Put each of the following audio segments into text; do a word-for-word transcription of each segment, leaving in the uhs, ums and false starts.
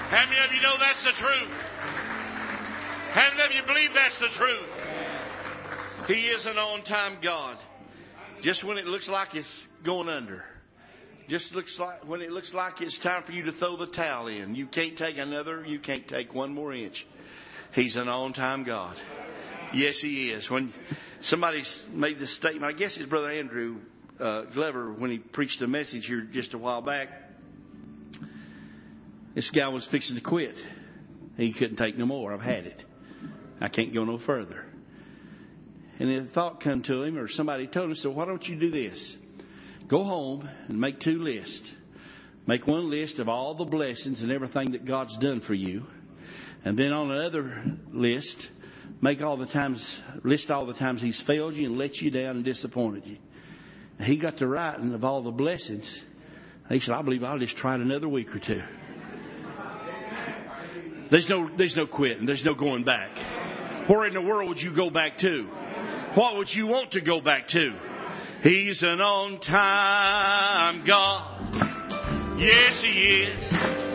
How many of you know that's the truth? How many of you believe that's the truth? He is an on-time God. Just when it looks like it's going under. Just looks like when it looks like it's time for you to throw the towel in. You can't take another, you can't take one more inch. He's an on-time God. Yes, He is. When somebody made this statement, I guess it's Brother Andrew uh, Glover, when he preached a message here just a while back. This guy was fixing to quit. He couldn't take no more. I've had it. I can't go no further. And the thought come to him, or somebody told him, so why don't you do this? Go home and make two lists. Make one list of all the blessings and everything that God's done for you. And then on another list, make all the times, list all the times He's failed you and let you down and disappointed you. And he got to writing of all the blessings. He said, I believe I'll just try it another week or two. There's no, there's no quitting. There's no going back. Where in the world would you go back to? What would you want to go back to? He's an on-time God. Yes, He is.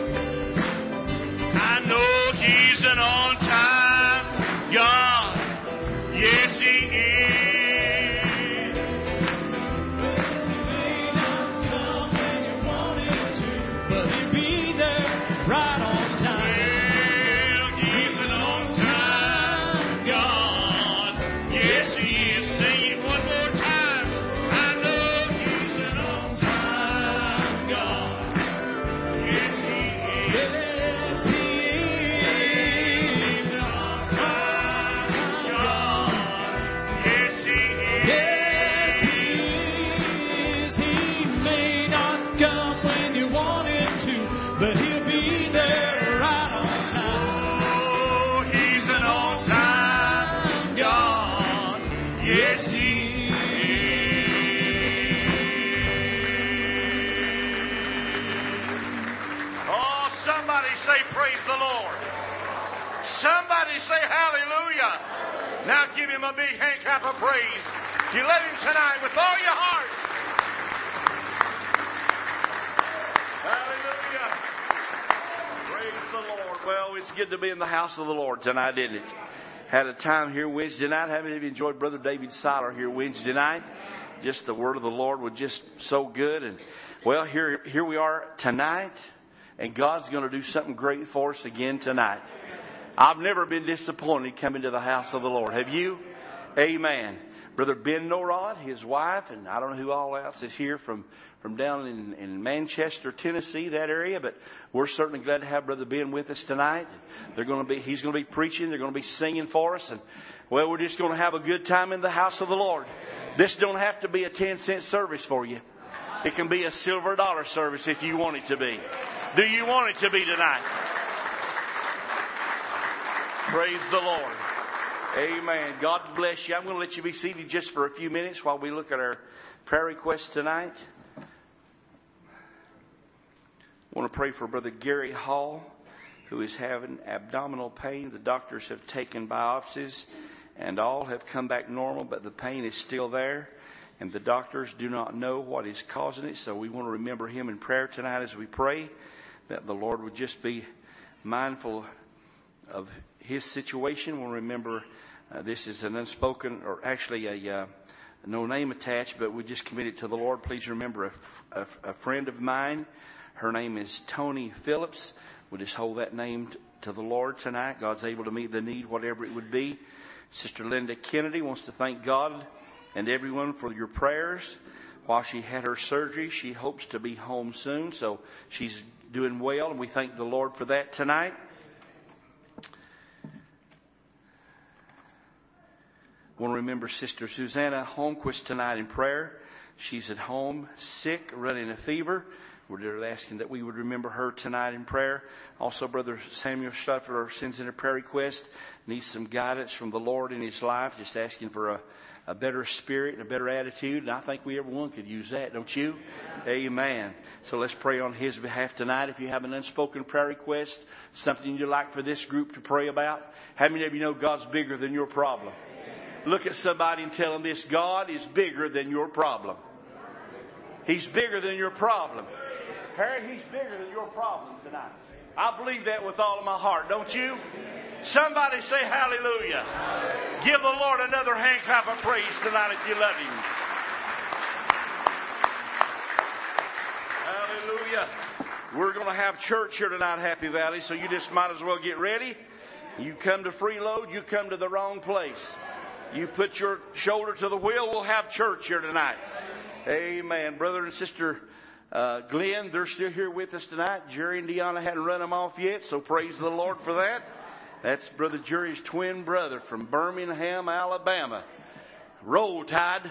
I know He's an on-time God. Yes, He is. He may not come when you want Him to, but He'll be there right on time. Well, He's an on-time God. Yes, He is. Sing it one more time. I know He's an on-time God. Yes, He is. Yes, He is. He's an on-time God. Yes, He is. Yes, He is. He may not come when you want Him to, but He'll be there right on time. Oh, He's an on-time God. Yes, He is. Oh, somebody say praise the Lord. Somebody say hallelujah. Now give Him a big hand clap of praise. You love Him tonight with all your heart. Hallelujah. Praise the Lord. Well, it's good to be in the house of the Lord tonight, isn't it? Had a time here Wednesday night. How many of you enjoyed Brother David Seiler here Wednesday night? Just the word of the Lord was just so good. And well, here, here we are tonight. And God's going to do something great for us again tonight. I've never been disappointed coming to the house of the Lord. Have you? Amen. Brother Ben Norod, his wife, and I don't know who all else is here from, from down in, in Manchester, Tennessee, that area. But we're certainly glad to have Brother Ben with us tonight. They're going to be, he's going to be preaching. They're going to be singing for us. And well, we're just going to have a good time in the house of the Lord. This don't have to be a ten cent service for you. It can be a silver dollar service if you want it to be. Do you want it to be tonight? Praise the Lord. Amen. God bless you. I'm going to let you be seated just for a few minutes while we look at our prayer requests tonight. I want to pray for Brother Gary Hall, who is having abdominal pain. The doctors have taken biopsies and all have come back normal, but the pain is still there. And the doctors do not know what is causing it. So we want to remember him in prayer tonight as we pray that the Lord would just be mindful of his situation. We'll remember uh, this is an unspoken, or actually a uh, no name attached, but we just commit it to the Lord. Please remember a, a, a friend of mine. Her name is Tony Phillips. We'll just hold that name t- to the Lord tonight. God's able to meet the need, whatever it would be. Sister Linda Kennedy wants to thank God and everyone for your prayers. While she had her surgery, she hopes to be home soon. So she's doing well, and we thank the Lord for that tonight. I want to remember Sister Susanna Holmquist tonight in prayer. She's at home, sick, running a fever. We're asking that we would remember her tonight in prayer. Also, Brother Samuel Shuffler sends in a prayer request. Needs some guidance from the Lord in his life. Just asking for a, a better spirit and a better attitude. And I think we everyone could use that, don't you? Yeah. Amen. So let's pray on his behalf tonight. If you have an unspoken prayer request, something you'd like for this group to pray about, how many of you know God's bigger than your problem? Look at somebody and tell them this: God is bigger than your problem. He's bigger than your problem. Harry, He's bigger than your problem tonight. I believe that with all of my heart, don't you? Somebody say hallelujah. Give the Lord another hand clap of praise tonight if you love Him. Hallelujah. We're going to have church here tonight, Happy Valley, so you just might as well get ready. You come to Freeload, you come to the wrong place. You put your shoulder to the wheel, we'll have church here tonight. Amen. Brother and Sister uh, Glenn, they're still here with us tonight. Jerry and Deanna hadn't run them off yet, so praise the Lord for that. That's Brother Jerry's twin brother from Birmingham, Alabama. Roll Tide.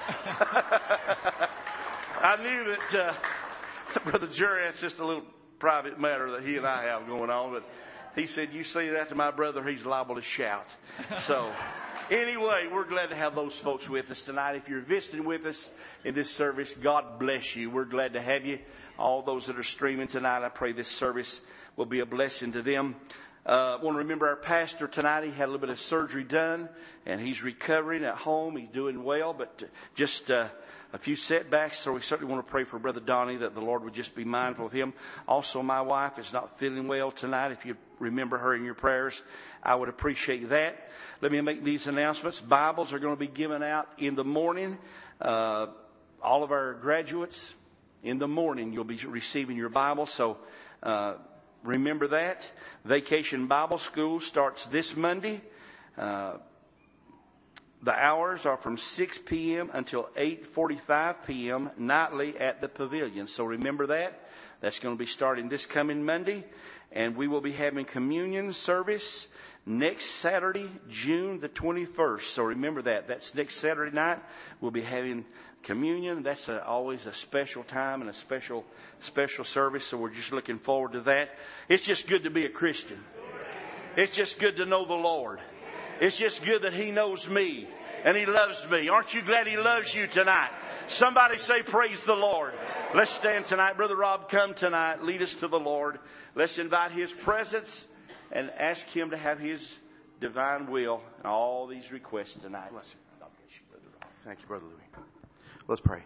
I knew that uh, Brother Jerry, that's just a little private matter that he and I have going on, but he said, you say that to my brother, he's liable to shout. So anyway, we're glad to have those folks with us tonight. If you're visiting with us in this service, God bless you. We're glad to have you. All those that are streaming tonight, I pray this service will be a blessing to them. Uh, I want to remember our pastor tonight. He had a little bit of surgery done, and he's recovering at home. He's doing well, but just uh, a few setbacks. So we certainly want to pray for Brother Donnie, that the Lord would just be mindful of him. Also, my wife is not feeling well tonight. If you remember her in your prayers, I would appreciate that. Let me make these announcements. Bibles are going to be given out in the morning. Uh, all of our graduates, in the morning, you'll be receiving your Bible. So uh, remember that. Vacation Bible School starts this Monday. Uh, the hours are from six p.m. until eight forty-five p.m. nightly at the pavilion. So remember that. That's going to be starting this coming Monday. And we will be having communion service next Saturday, June the twenty-first. So remember that. That's next Saturday night. We'll be having communion. That's a, always a special time and a special, special service. So we're just looking forward to that. It's just good to be a Christian. It's just good to know the Lord. It's just good that He knows me and He loves me. Aren't you glad He loves you tonight? Somebody say, praise the Lord. Let's stand tonight. Brother Rob, come tonight. Lead us to the Lord. Let's invite His presence and ask Him to have His divine will in all these requests tonight. Bless you. God bless you, Brother Rob. Thank you, Brother Louis. Let's pray.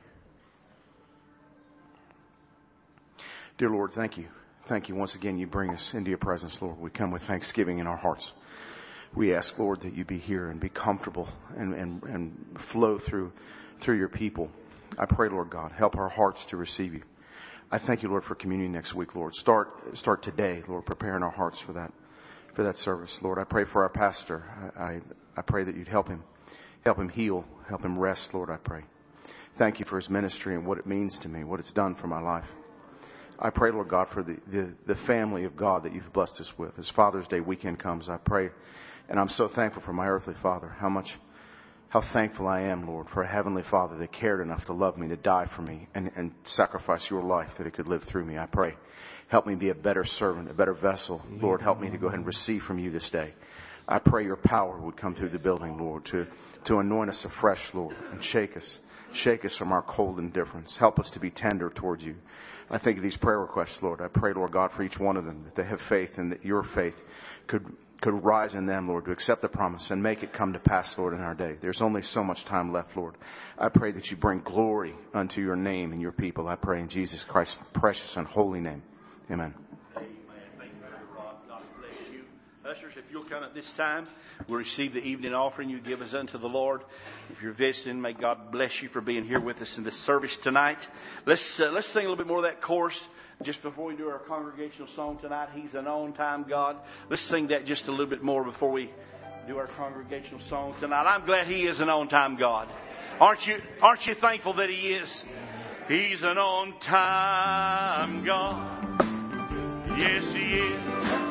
Dear Lord, thank you. Thank you once again. You bring us into your presence, Lord. We come with thanksgiving in our hearts. We ask, Lord, that you be here and be comfortable and, and, and flow through, through your people. I pray, Lord God, help our hearts to receive you. I thank you, Lord, for communion next week, Lord. Start, start today, Lord, preparing our hearts for that, for that service. Lord, I pray for our pastor. I, I, I pray that you'd help him, help him heal, help him rest, Lord, I pray. Thank you for his ministry and what it means to me, what it's done for my life. I pray, Lord God, for the, the, the family of God that you've blessed us with. As Father's Day weekend comes, I pray, and I'm so thankful for my earthly father, how much, how thankful I am, Lord, for a heavenly Father that cared enough to love me, to die for me, and, and sacrifice your life that it could live through me. I pray, help me be a better servant, a better vessel. Lord, help me to go ahead and receive from you this day. I pray your power would come through the building, Lord, to, to anoint us afresh, Lord, and shake us. Shake us from our cold indifference. Help us to be tender towards you. I think of these prayer requests, Lord. I pray, Lord God, for each one of them, that they have faith and that your faith could could rise in them, Lord, to accept the promise and make it come to pass, Lord, in our day. There's only so much time left, Lord. I pray that you bring glory unto your name and your people. I pray in Jesus Christ's precious and holy name. Amen. Amen. Thank you, Brother Rob. God bless you. Ushers, if you'll come at this time, we'll receive the evening offering you give us unto the Lord. If you're visiting, may God bless you for being here with us in this service tonight. Let's uh, let's sing a little bit more of that chorus just before we do our congregational song tonight. He's an on-time God. Let's sing that just a little bit more before we do our congregational song tonight. I'm glad He is an on-time God. Aren't you? Aren't you thankful that He is? He's an on-time God. Yes, He is.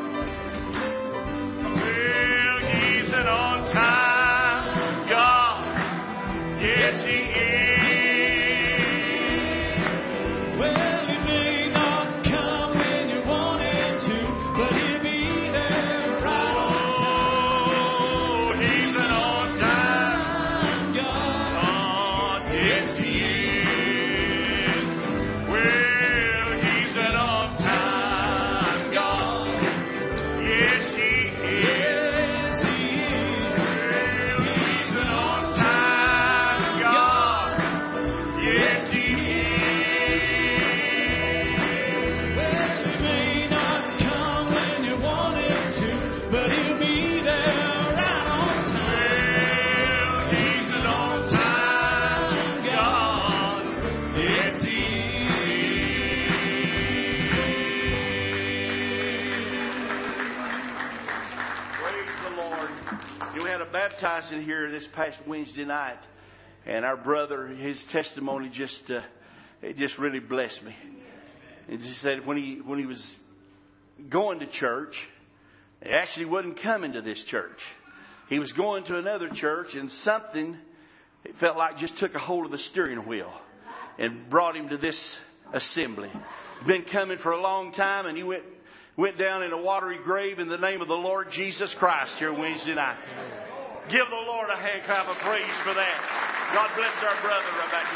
Well, He's an on-time God. Yes, He is. Well, He may not come when you want Him to, but He'll be there right on time. Oh, He's an on-time God. Yes, He is. Well, He's an on-time God. We had a baptizing here this past Wednesday night, and our brother, his testimony just uh, it just really blessed me. He just said when he when he was going to church, he actually wasn't coming to this church. He was going to another church, and something, it felt like, just took a hold of the steering wheel and brought him to this assembly. He'd been coming for a long time, and he went went down in a watery grave in the name of the Lord Jesus Christ here Wednesday night. Give the Lord a hand clap of praise for that. God bless our brother right back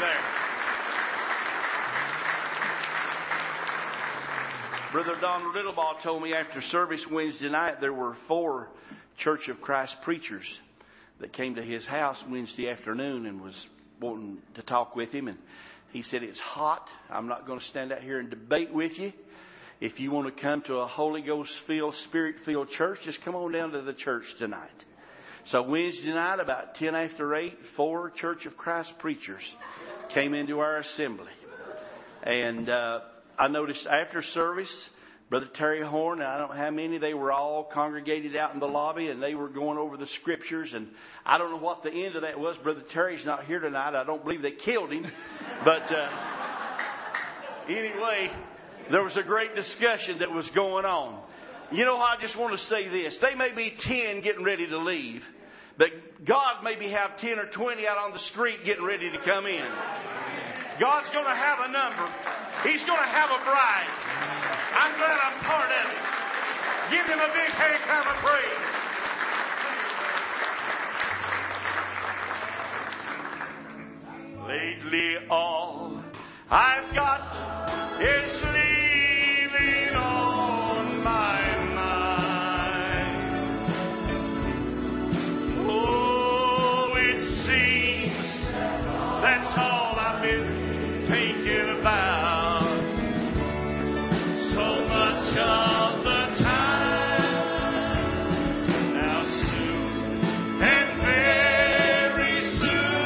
there. Brother Don Riddlebaugh told me after service Wednesday night there were four Church of Christ preachers that came to his house Wednesday afternoon and was wanting to talk with him. And he said, it's hot. I'm not going to stand out here and debate with you. If you want to come to a Holy Ghost-filled, Spirit-filled church, just come on down to the church tonight. So Wednesday night, about ten after eight, four Church of Christ preachers came into our assembly. And uh, I noticed after service, Brother Terry Horn, and I don't know how many, they were all congregated out in the lobby, and they were going over the scriptures. And I don't know what the end of that was. Brother Terry's not here tonight. I don't believe they killed him. But uh, anyway, there was a great discussion that was going on. You know, I just want to say this. They may be ten getting ready to leave, but God maybe have ten or twenty out on the street getting ready to come in. God's going to have a number. He's going to have a bride. I'm glad I'm part of it. Give him a big hand clap of praise. Lately all I've got is leaving on my mind. Oh, it seems that's all I've been thinking about. So much of the time. Now soon and very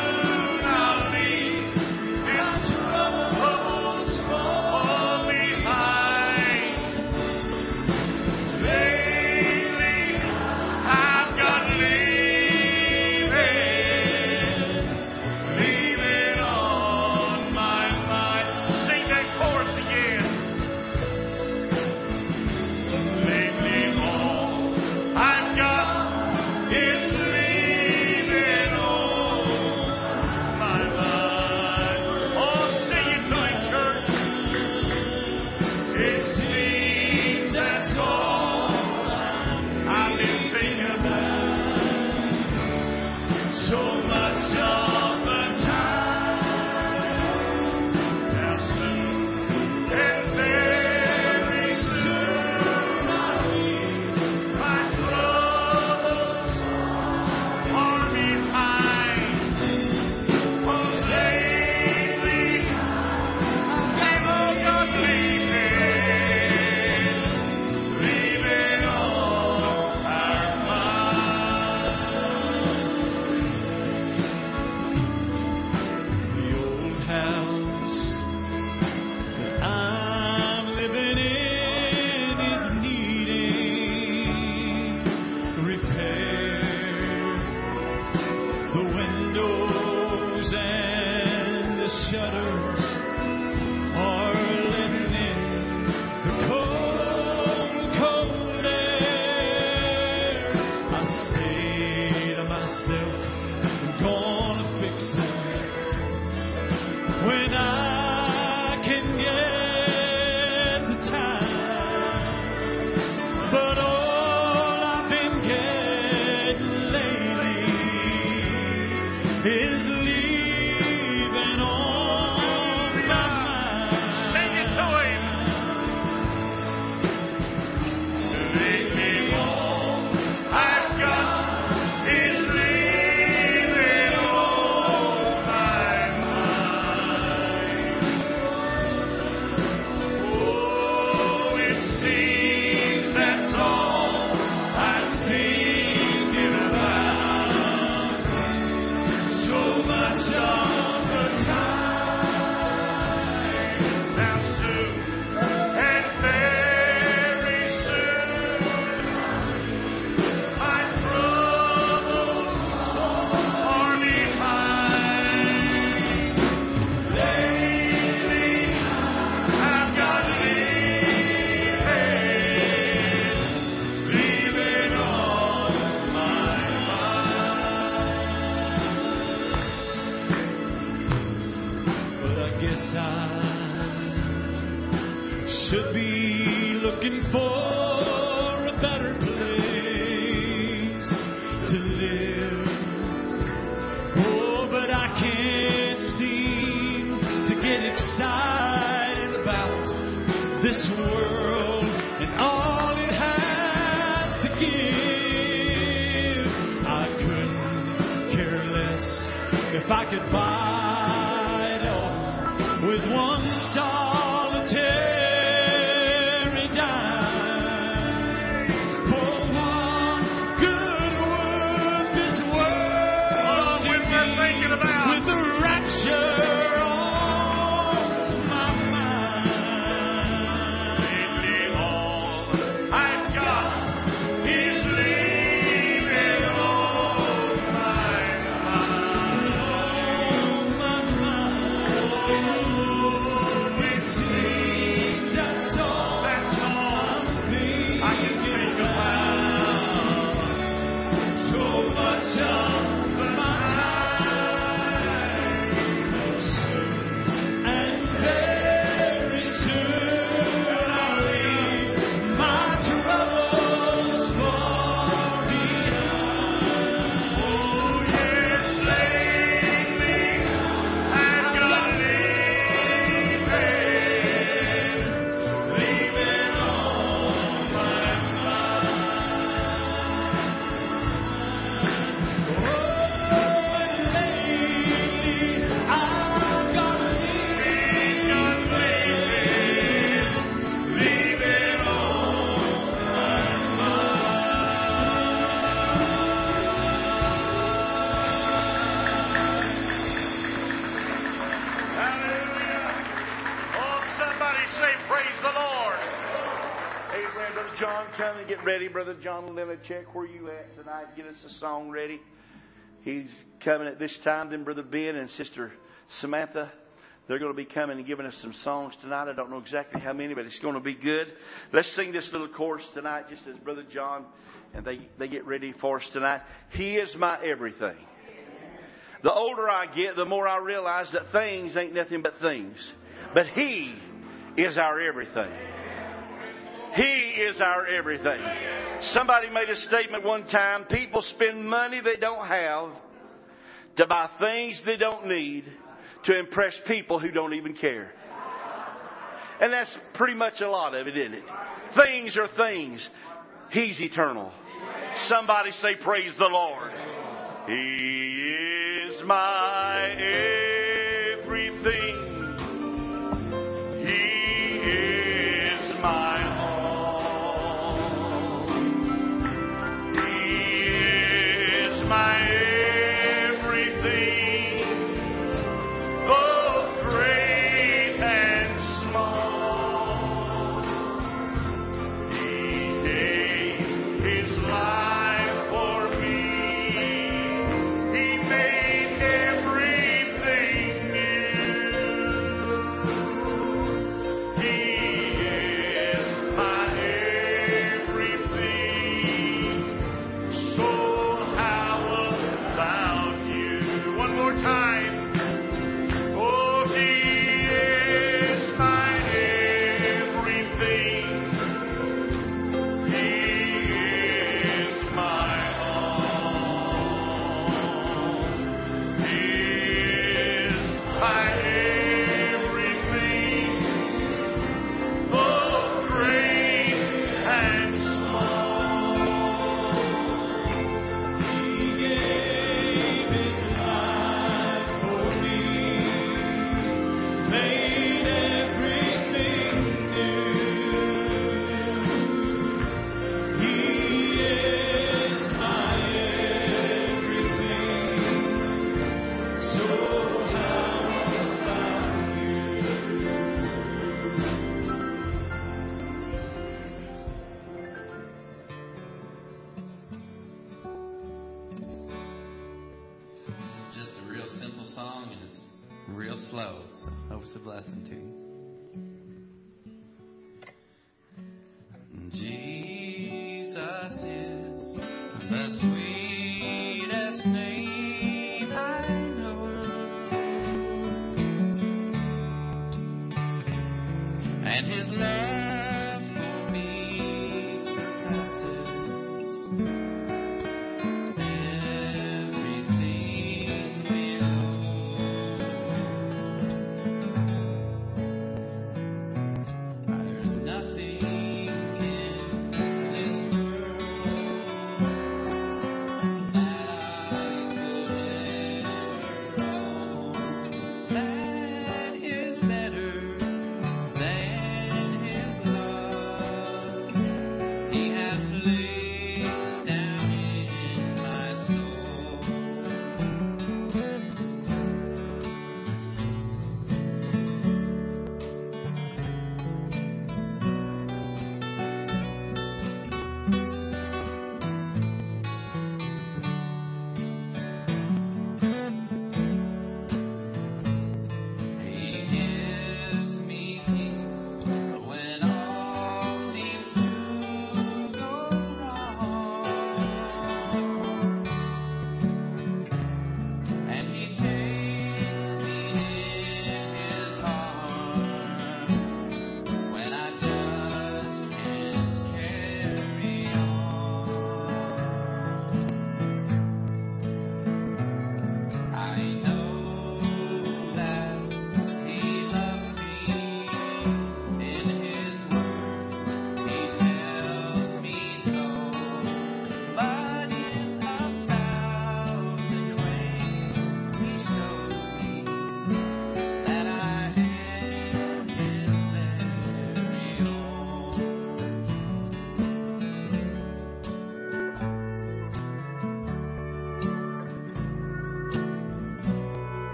soon I'll leave my troubles fall behind. Ready, Brother John Linacek, where you at tonight? Get us a song ready. He's coming at this time. Then Brother Ben and Sister Samantha, they're going to be coming and giving us some songs tonight. I don't know exactly how many, but it's going to be good. Let's sing this little chorus tonight, just as Brother John and they, they get ready for us tonight. He is my everything. The older I get, the more I realize that things ain't nothing but things. But He is our everything. He is our everything. Somebody made a statement one time. People spend money they don't have to buy things they don't need to impress people who don't even care. And that's pretty much a lot of it, isn't it? Things are things. He's eternal. Somebody say, praise the Lord. He is my everything. He is my my everything, both great and small. He gave His life for me. He made everything new. He is my everything. So time. Oh, He is my everything. He is my all. He is my everything, both great and small. He gave His life. Made everything new. He is my everything. So how about you? It's just a real simple song, and it's real slow, so I hope it's a blessing to you. Jesus is the sweetest name I know, and His love for me surpasses better than His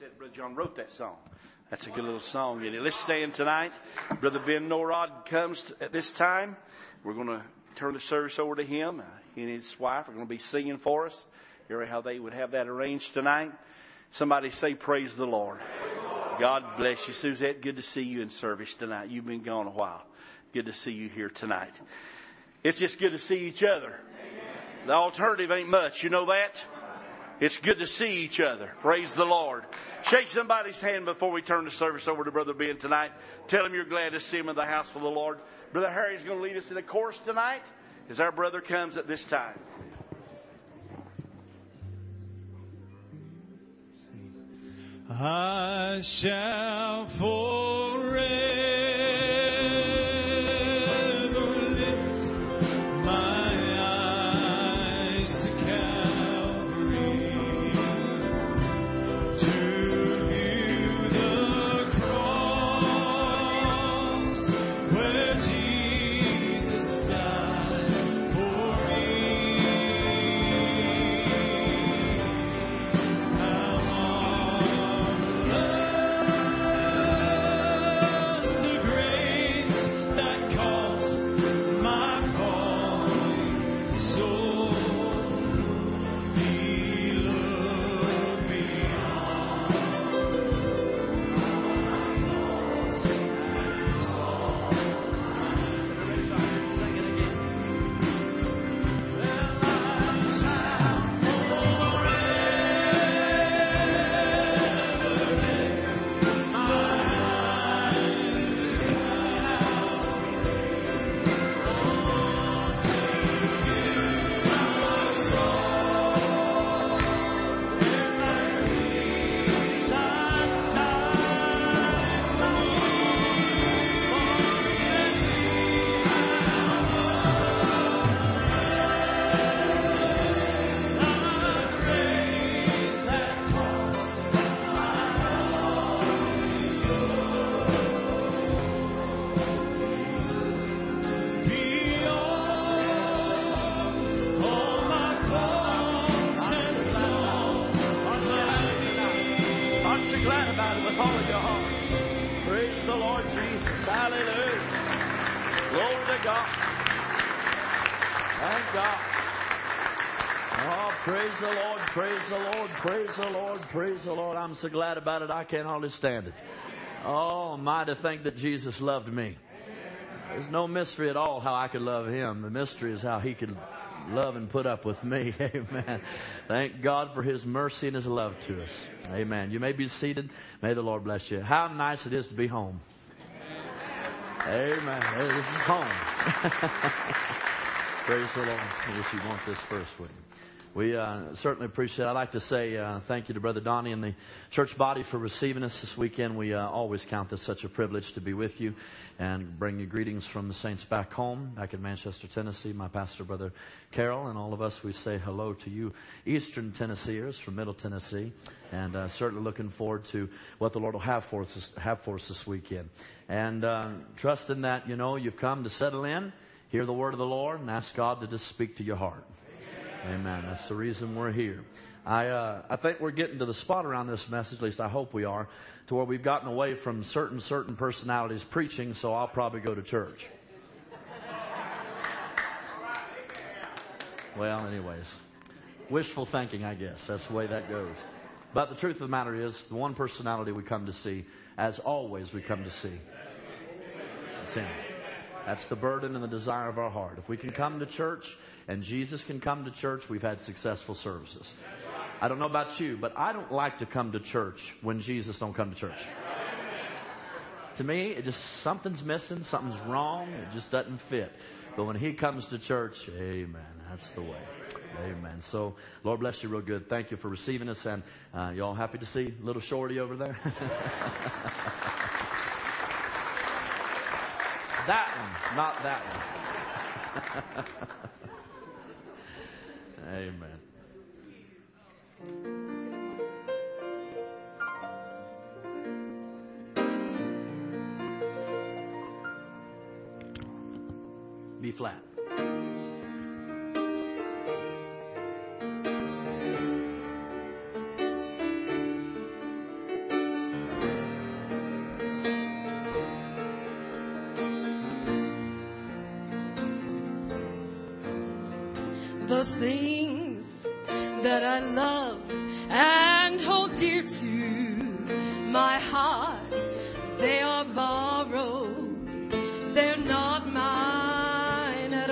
said Brother John wrote that song. That's a good little song in it. Let's stand tonight. Brother Ben Norrod comes at this time. We're going to turn the service over to him. He and his wife are going to be singing for us. Hear how they would have that arranged tonight. Somebody say, praise the Lord. Praise the Lord. God bless you, Suzette. Good to see you in service tonight. You've been gone a while. Good to see you here tonight. It's just good to see each other. The alternative ain't much. You know that? It's good to see each other. Praise the Lord. Shake somebody's hand before we turn the service over to Brother Ben tonight. Tell him you're glad to see him in the house of the Lord. Brother Harry's going to lead us in a chorus tonight as our brother comes at this time. I shall forever lift my eyes to Calvary to view the cross where Jesus died for me. How marvelous the grace that calls my falling soul. He looked beyond and saw. Sing it again. Well, I shall forever lift my eyes to beyond all my faults and songs. Aren't you glad about it with all of your heart? Praise the Lord Jesus. Hallelujah. Glory to God. Thank God. Oh, praise the Lord, praise the Lord, praise the Lord, praise the Lord. I'm so glad about it, I can't hardly stand it. Oh, my, to think that Jesus loved me. There's no mystery at all how I could love him. The mystery is how he could love and put up with me. Amen. Thank God for his mercy and his love to us. Amen. You may be seated. May the Lord bless you. How nice it is to be home. Amen. Hey, this is home. Praise the Lord. I wish you want this first, wouldn't you? We uh, certainly appreciate it. I'd like to say uh, thank you to Brother Donnie and the church body for receiving us this weekend. We uh, always count this such a privilege to be with you and bring you greetings from the saints back home, back in Manchester, Tennessee. My pastor, Brother Carol, and all of us, we say hello to you Eastern Tennesseers from Middle Tennessee, and uh, certainly looking forward to what the Lord will have for us, have for us this weekend. And uh, trusting that, you know, you've come to settle in, hear the word of the Lord, and ask God to just speak to your heart. Amen. That's the reason we're here. I uh, I think we're getting to the spot around this message, at least I hope we are, to where we've gotten away from certain certain personalities preaching, so I'll probably go to church. Well, anyways, wishful thinking, I guess. That's the way that goes. But the truth of the matter is, the one personality we come to see, as always we come to see, is him. That's the burden and the desire of our heart. If we can come to church and Jesus can come to church, we've had successful services. I don't know about you, but I don't like to come to church when Jesus don't come to church. To me, it just, something's missing, something's wrong, it just doesn't fit. But when he comes to church, amen, that's the way. Amen. So, Lord bless you real good. Thank you for receiving us, and uh, you all happy to see little Shorty over there? That one, not that one. Amen. B flat. the things that I love and hold dear to my heart, they are borrowed, they're not mine at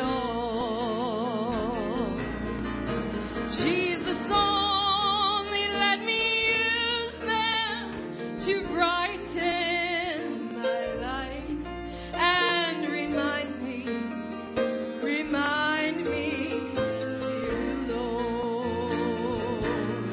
all. Jesus, only let me use them to brighten my life and remind me, remind me, dear Lord.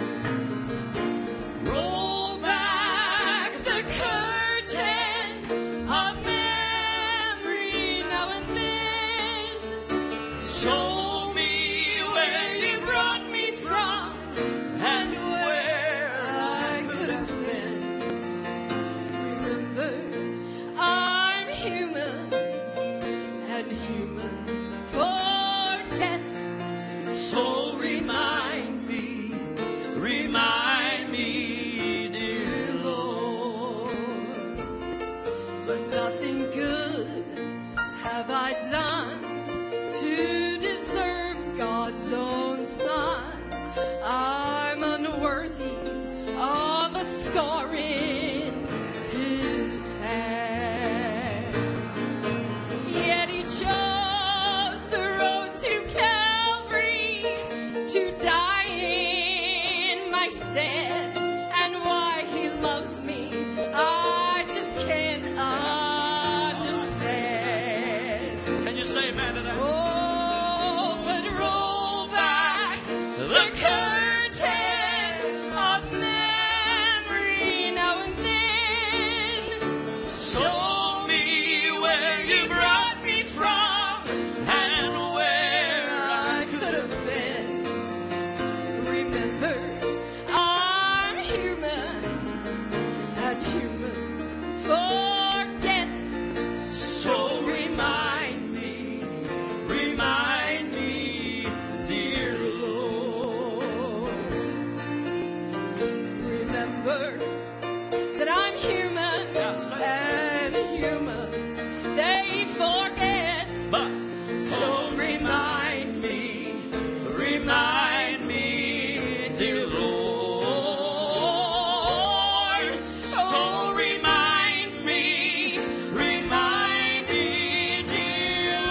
Roll back the curtain of memory now and then. Show me where you brought me from and where I could have been. Remember, I'm human and humans forget. So remind me, remind me, dear Lord. For nothing good have I done to deserve God's own Son. I'm unworthy of a scar in His hand. Yet He chose the road to Calvary to die in my stead. And why He loves me, I just can't understand. Can you say amen to that? Oh, but roll back the curtain of memory now and then. Show me where you brought me from and where I could have been. Remember, I'm human and humans forget. So remind me, remind me, dear Lord. Remember that I'm human and humans, they forget. But So remind me, remind me, dear Lord. So remind me, remind me, dear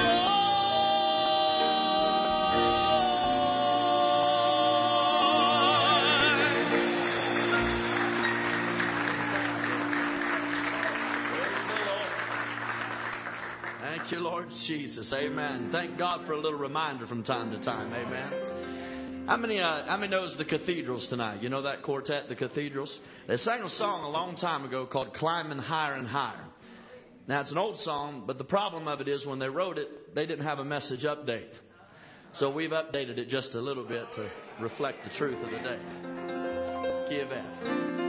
Thank you, Lord Jesus. Amen. Thank God for a little reminder from time to time. Amen. How many, uh, how many knows the Cathedrals tonight? You know that quartet, the Cathedrals? They sang a song a long time ago called Climbing Higher and Higher. Now, it's an old song, but the problem of it is when they wrote it, they didn't have a message update. So we've updated it just a little bit to reflect the truth of the day. Give F.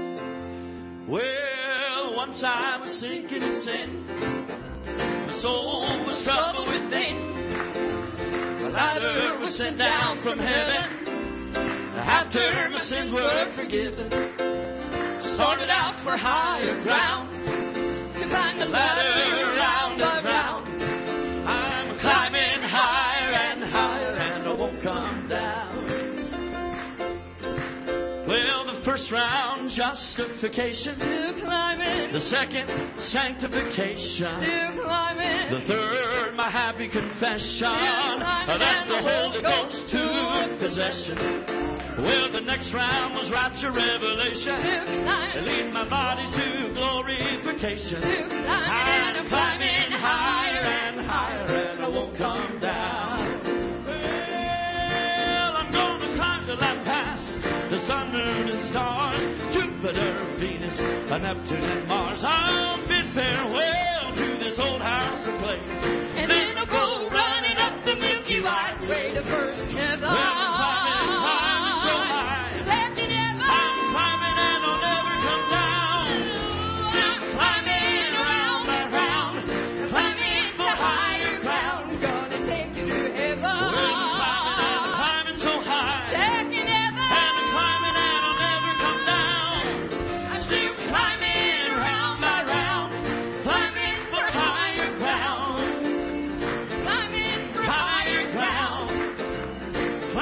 Well, once I was sinking in sin. My soul was troubled within. The ladder was sent down from heaven. After my sins were forgiven, started out for higher ground to climb the ladder round and round. I'm climbing higher and higher, and I won't come down. Well, the first round, justification. Still climbing. The second, sanctification. Still climbing. The third, my happy confession climbing. that the Holy Ghost took possession. Well, the next round was rapture revelation. Still climbing. Lead my body to glorification. Still climbing. I'm climbing higher and higher, and I won't come down. Well, I'm gonna climb till I pass the sun, moon, and stars, Jupiter, Venus, Neptune, and Mars. I'll bid farewell to this old house of clay, And then I'll go running up the Milky White way to first heaven. Well, I'm climbing, climbing so high. Second heaven. I'm climbing and I'll never come down. Still climbing round and round, climbing for higher ground. I'm gonna take you to heaven. Well, I'm climbing and I'm climbing so high. Second heaven. And I'm climbing and I'll never come down. Still climbing round by round, climbing for higher ground. Climbing for Higher ground.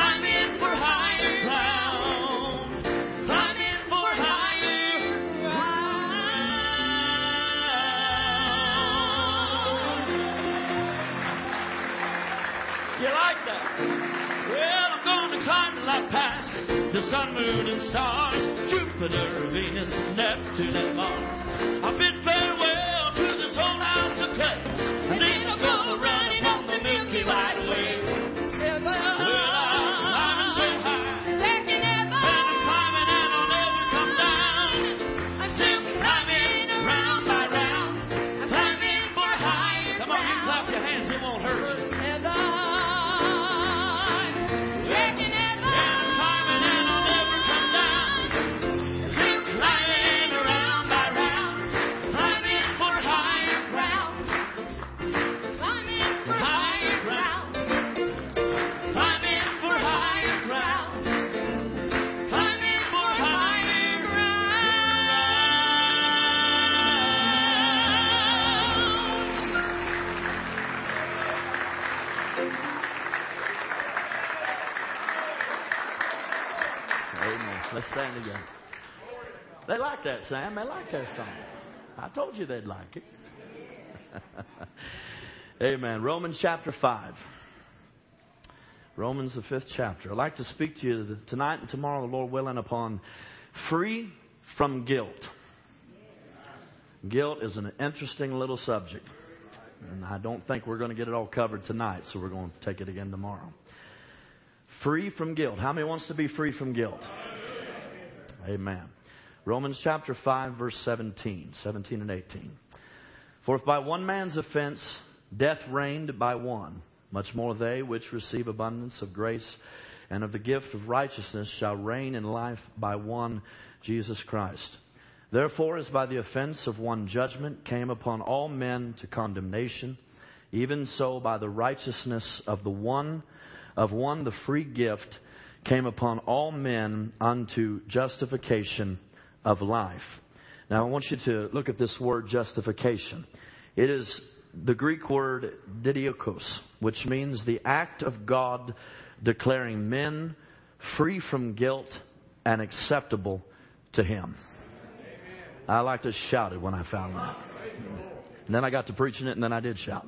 the sun, moon, and stars, Jupiter, Venus, Neptune, and Mars. I bid farewell to this old house of clay, and then I'll go running on the Milky White Way. Well, I'm climbing so high, and I'm climbing and I'll never come down. I'm still climbing round by round, I'm climbing for higher ground. Come on, you clap your hands, it won't hurt you. Let's stand together. They like that, Sam. They like that song. I told you they'd like it. Amen. Romans chapter five. Romans, the fifth chapter. I'd like to speak to you tonight and tomorrow, the Lord willing, upon free from guilt. Guilt is an interesting little subject. And I don't think we're going to get it all covered tonight, so we're going to take it again tomorrow. Free from guilt. How many wants to be free from guilt? Amen. Romans chapter five, verse seventeen, seventeen and eighteen. For if by one man's offense death reigned by one, much more they which receive abundance of grace and of the gift of righteousness shall reign in life by one, Jesus Christ. Therefore, as by the offense of one judgment came upon all men to condemnation, even so by the righteousness of the one, of one the free gift came upon all men unto justification of life. Now I want you to look at this word justification. It is the Greek word didiokos, which means the act of God declaring men free from guilt and acceptable to Him. I like to shout it when I found that. And then I got to preaching it and then I did shout.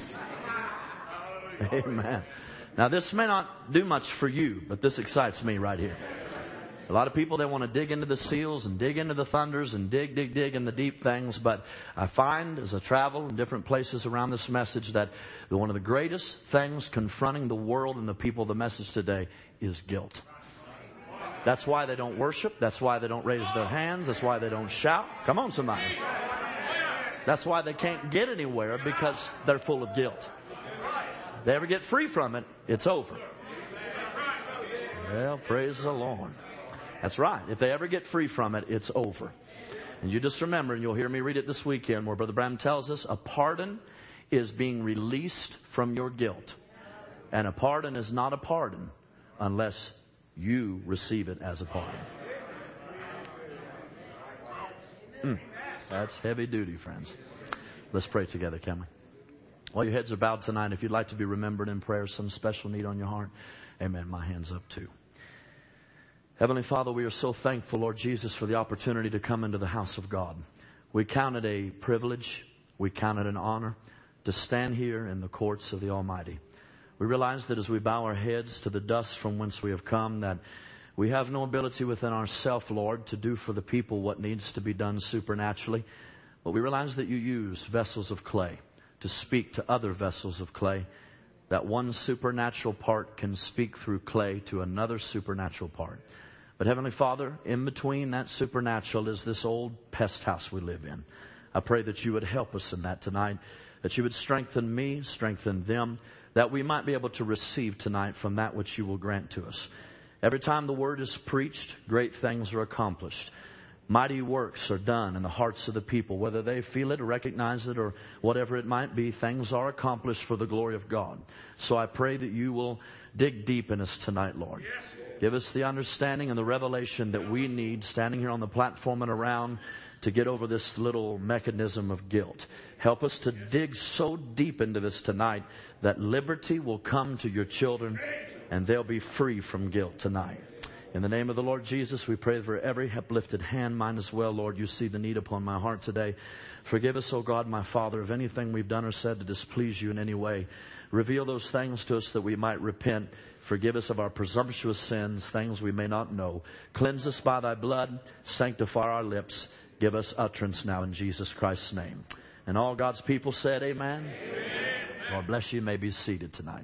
Amen. Now, this may not do much for you, but this excites me right here. A lot of people, they want to dig into the seals and dig into the thunders and dig, dig, dig in the deep things. But I find as I travel in different places around this message that one of the greatest things confronting the world and the people of the message today is guilt. That's why they don't worship. That's why they don't raise their hands. That's why they don't shout. Come on, somebody. That's why they can't get anywhere, because they're full of guilt. If they ever get free from it, it's over. Well, praise the Lord. That's right. If they ever get free from it, it's over. And you just remember, and you'll hear me read it this weekend, where Brother Branham tells us a pardon is being released from your guilt. And a pardon is not a pardon unless you receive it as a pardon. Mm, that's heavy duty, friends. Let's pray together, can we? While your heads are bowed tonight, if you'd like to be remembered in prayer, some special need on your heart, amen, my hand's up too. Heavenly Father, we are so thankful, Lord Jesus, for the opportunity to come into the house of God. We count it a privilege, we count it an honor to stand here in the courts of the Almighty. We realize that as we bow our heads to the dust from whence we have come, that we have no ability within ourselves, Lord, to do for the people what needs to be done supernaturally. But we realize that you use vessels of clay to speak to other vessels of clay. That one supernatural part can speak through clay to another supernatural part. But Heavenly Father, in between that supernatural is this old pest house we live in. I pray that you would help us in that tonight, that you would strengthen me, strengthen them, that we might be able to receive tonight from that which you will grant to us. Every time the word is preached, great things are accomplished. Mighty works are done in the hearts of the people, whether they feel it or recognize it or whatever it might be. Things are accomplished for the glory of God. So I pray that you will dig deep in us tonight, Lord. Give us the understanding and the revelation that we need standing here on the platform and around to get over this little mechanism of guilt. Help us to dig so deep into this tonight that liberty will come to your children and they'll be free from guilt tonight. In the name of the Lord Jesus, we pray for every uplifted hand, mine as well. Lord, you see the need upon my heart today. Forgive us, O God, my Father, of anything we've done or said to displease you in any way. Reveal those things to us that we might repent. Forgive us of our presumptuous sins, things we may not know. Cleanse us by thy blood. Sanctify our lips. Give us utterance now in Jesus Christ's name. And all God's people said, amen. Amen. Lord bless you. You may be seated tonight.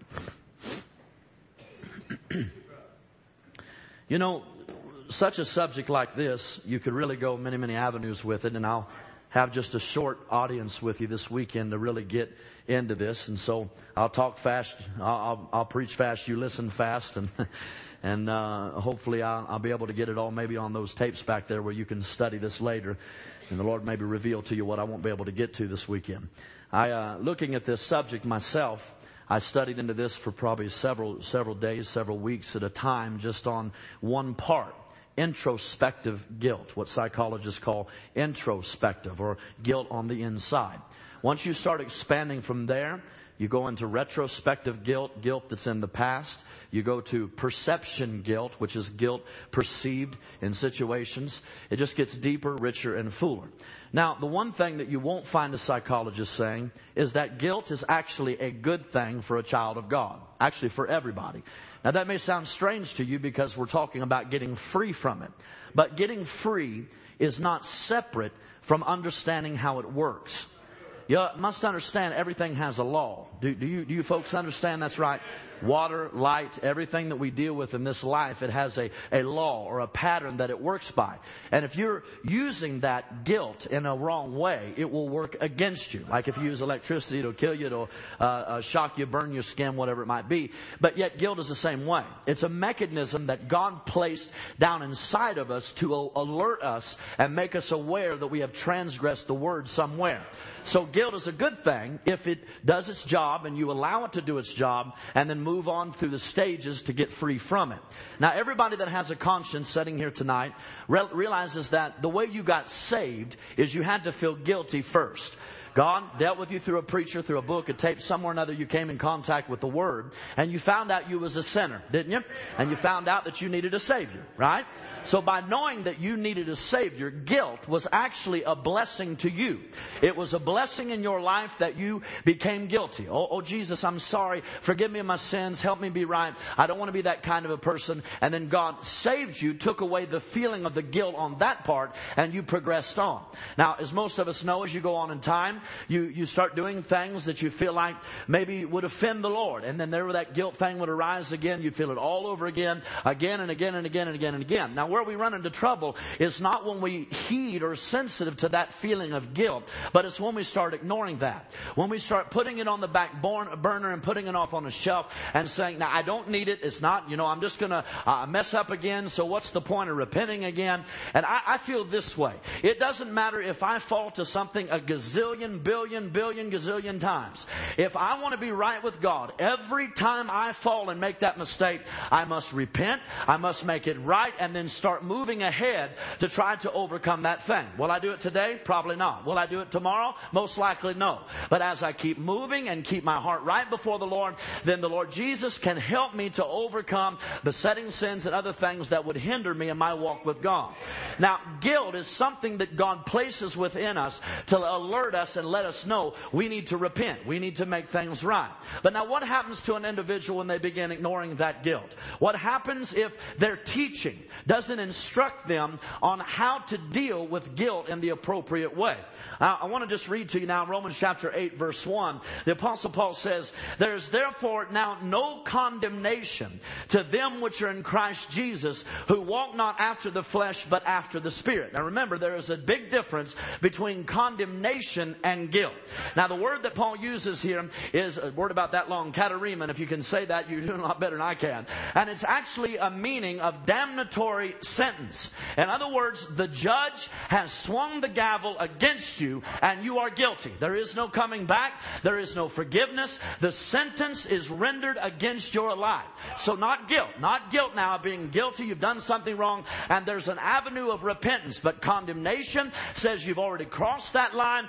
You know, such a subject like this, you could really go many, many avenues with it. And I'll have just a short audience with you this weekend to really get into this. And so I'll talk fast. I'll, I'll, I'll preach fast. You listen fast. And and uh, hopefully I'll, I'll be able to get it all maybe on those tapes back there where you can study this later. And the Lord maybe reveal to you what I won't be able to get to this weekend. I, uh, looking at this subject myself, I studied into this for probably several, several days, several weeks at a time, just on one part. Introspective guilt, what psychologists call introspective, or guilt on the inside. Once you start expanding from there, you go into retrospective guilt, guilt that's in the past. You go to perception guilt, which is guilt perceived in situations. It just gets deeper, richer, and fuller. Now, the one thing that you won't find a psychologist saying is that guilt is actually a good thing for a child of God. Actually, for everybody. Now, that may sound strange to you because we're talking about getting free from it. But getting free is not separate from understanding how it works. You must understand everything has a law. Do, do you, do you folks understand that's right? Water, light, everything that we deal with in this life, it has a, a law or a pattern that it works by. And if you're using that guilt in a wrong way, it will work against you. Like if you use electricity, it'll kill you, it'll uh, uh, shock you, burn your skin, whatever it might be. But yet guilt is the same way. It's a mechanism that God placed down inside of us to a- alert us and make us aware that we have transgressed the word somewhere. So guilt is a good thing if it does its job and you allow it to do its job and then move on through the stages to get free from it. Now, everybody that has a conscience sitting here tonight re- realizes that the way you got saved is you had to feel guilty first. God dealt with you through a preacher, through a book, a tape, somewhere or another you came in contact with the Word, and you found out you was a sinner, didn't you? And you found out that you needed a Savior, right? So by knowing that you needed a Savior, guilt was actually a blessing to you. It was a blessing in your life that you became guilty. Oh, oh Jesus, I'm sorry. Forgive me of my sins. Help me be right. I don't want to be that kind of a person. And then God saved you, took away the feeling of the guilt on that part, and you progressed on. Now, as most of us know, as you go on in time, you, you start doing things that you feel like maybe would offend the Lord. And then there that guilt thing would arise again. You feel it all over again, again and again and again and again and again. Now, where we run into trouble is not when we heed or sensitive to that feeling of guilt, but it's when we start ignoring that. When we start putting it on the back burner and putting it off on a shelf and saying, now, I don't need it. It's not, you know, I'm just going to uh, mess up again. So what's the point of repenting again? And I, I feel this way. It doesn't matter if I fall to something a gazillion, billion, billion, gazillion times. If I want to be right with God, every time I fall and make that mistake, I must repent. I must make it right and then start moving ahead to try to overcome that thing. Will I do it today? Probably not. Will I do it tomorrow? Most likely no. But as I keep moving and keep my heart right before the Lord, then the Lord Jesus can help me to overcome besetting sins and other things that would hinder me in my walk with God. Now, guilt is something that God places within us to alert us and let us know we need to repent. We need to make things right. But now what happens to an individual when they begin ignoring that guilt? What happens if their teaching doesn't instruct them on how to deal with guilt in the appropriate way? Uh, I want to just read to you now Romans chapter eight verse one. The Apostle Paul says, there is therefore now no condemnation to them which are in Christ Jesus, who walk not after the flesh but after the Spirit. Now remember, there is a big difference between condemnation and guilt. Now the word that Paul uses here is a word about that long, katarima. If you can say that, you're doing a lot better than I can. And it's actually a meaning of damnatory sentence. In other words, the judge has swung the gavel against you and you are guilty. There is no coming back. There is no forgiveness. The sentence is rendered against your life. So not guilt. Not guilt now of being guilty. You've done something wrong and there's an avenue of repentance. But condemnation says you've already crossed that line. There's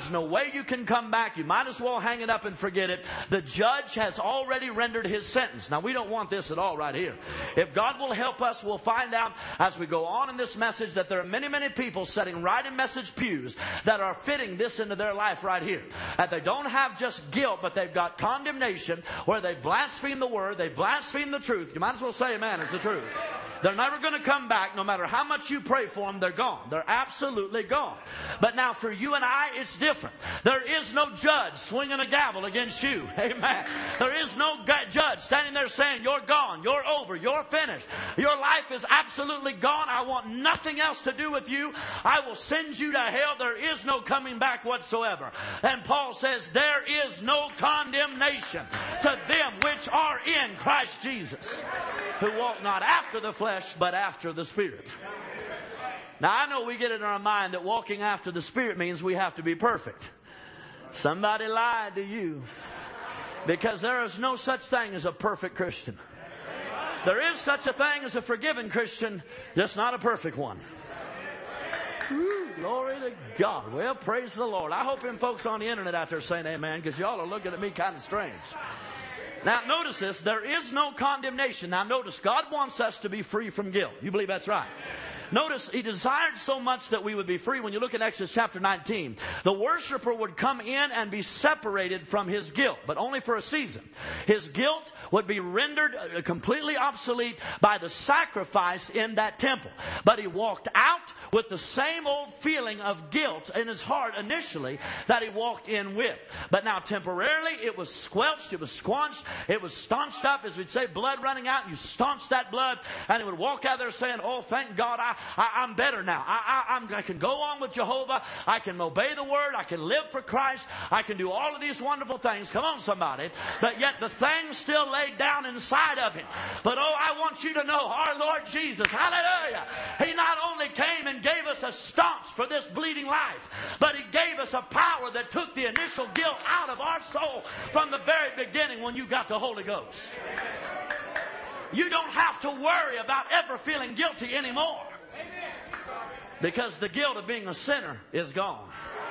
There's no way you can come back. You might as well hang it up and forget it. The judge has already rendered his sentence. Now, we don't want this at all right here. If God will help us, we'll find out as we go on in this message that there are many, many people sitting right in message pews that are fitting this into their life right here. That they don't have just guilt, but they've got condemnation where they blaspheme the word, they blaspheme the truth. You might as well say amen, it's the truth. They're never going to come back. No matter how much you pray for them, they're gone. They're absolutely gone. But now for you and I, it's different. There is no judge swinging a gavel against you. Amen. There is no judge standing there saying, you're gone, you're over, you're finished. Your life is absolutely gone. I want nothing else to do with you. I will send you to hell. There is no coming back whatsoever. And Paul says, there is no condemnation to them which are in Christ Jesus, who walk not after the flesh, but after the Spirit. Now, I know we get it in our mind that walking after the Spirit means we have to be perfect. Somebody lied to you. Because there is no such thing as a perfect Christian. There is such a thing as a forgiven Christian, just not a perfect one. Woo, glory to God. Well, praise the Lord. I hope them folks on the internet out there saying amen, because y'all are looking at me kind of strange. Now, notice this. There is no condemnation. Now, notice, God wants us to be free from guilt. You believe that's right? Notice, He desired so much that we would be free. When you look at Exodus chapter nineteen, the worshiper would come in and be separated from his guilt, but only for a season. His guilt would be rendered completely obsolete by the sacrifice in that temple. But he walked out with the same old feeling of guilt in his heart initially that he walked in with. But now temporarily it was squelched, it was squanched, it was staunched up, as we'd say, blood running out. You staunch that blood, and he would walk out there saying, oh, thank God, I, I, I'm better now. I, I, I'm, I can go on with Jehovah. I can obey the word. I can live for Christ. I can do all of these wonderful things. Come on, somebody. But yet the thing still laid down inside of him. But oh, I want you to know our Lord Jesus, hallelujah, He not only came and gave us a staunch for this bleeding life, but He gave us a power that took the initial guilt out of our soul from the very beginning when you got the Holy Ghost. You don't have to worry about ever feeling guilty anymore, because the guilt of being a sinner is gone.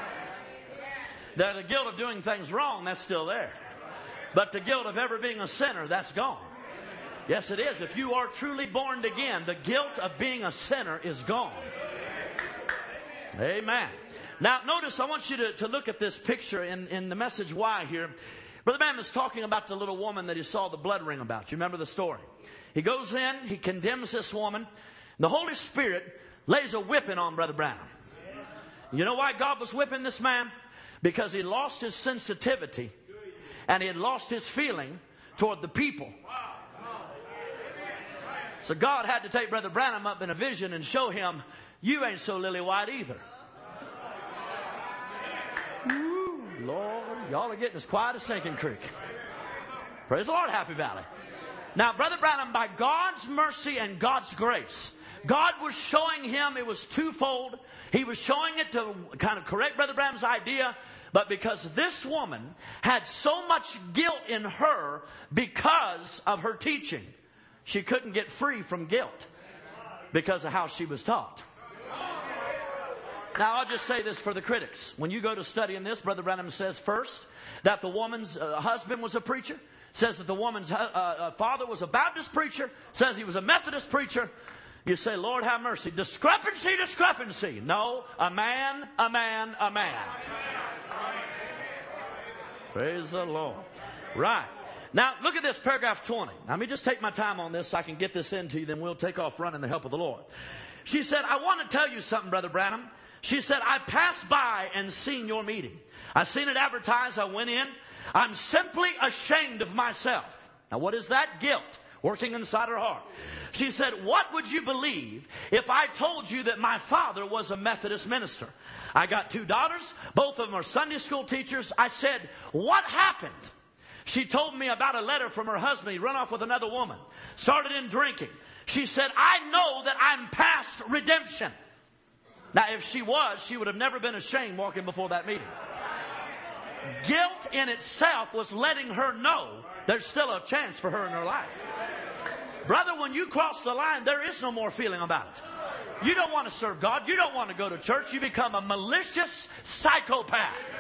The, the guilt of doing things wrong, that's still there. But the guilt of ever being a sinner, that's gone. Yes, it is. If you are truly born again, the guilt of being a sinner is gone. Amen. Now, notice, I want you to, to look at this picture in, in the message Why here. Brother Branham is talking about the little woman that he saw the blood ring about. You remember the story? He goes in, he condemns this woman. The Holy Spirit lays a whipping on Brother Branham. You know why God was whipping this man? Because he lost his sensitivity and he had lost his feeling toward the people. So God had to take Brother Branham up in a vision and show him, you ain't so lily white either. Ooh, Lord, y'all are getting as quiet as Sinking Creek. Praise the Lord, Happy Valley. Now, Brother Branham, by God's mercy and God's grace, God was showing him, it was twofold. He was showing it to kind of correct Brother Branham's idea, but because this woman had so much guilt in her because of her teaching, she couldn't get free from guilt because of how she was taught. Now, I'll just say this for the critics. When you go to studying this, Brother Branham says first that the woman's uh, husband was a preacher, says that the woman's uh, uh, father was a Baptist preacher, says he was a Methodist preacher. You say, Lord, have mercy. Discrepancy, discrepancy. No, a man, a man, a man. Praise the Lord. Right. Now, look at this, paragraph twenty. Now, let me just take my time on this so I can get this into you, then we'll take off running the help of the Lord. She said, I want to tell you something, Brother Branham. She said, I passed by and seen your meeting. I seen it advertised. I went in. I'm simply ashamed of myself. Now, what is that? Guilt working inside her heart. She said, what would you believe if I told you that my father was a Methodist minister? I got two daughters. Both of them are Sunday school teachers. I said, what happened? She told me about a letter from her husband. He run off with another woman. Started in drinking. She said, I know that I'm past redemption. Now, if she was, she would have never been ashamed walking before that meeting. Guilt in itself was letting her know there's still a chance for her in her life. Brother, when you cross the line, there is no more feeling about it. You don't want to serve God. You don't want to go to church. You become a malicious psychopath.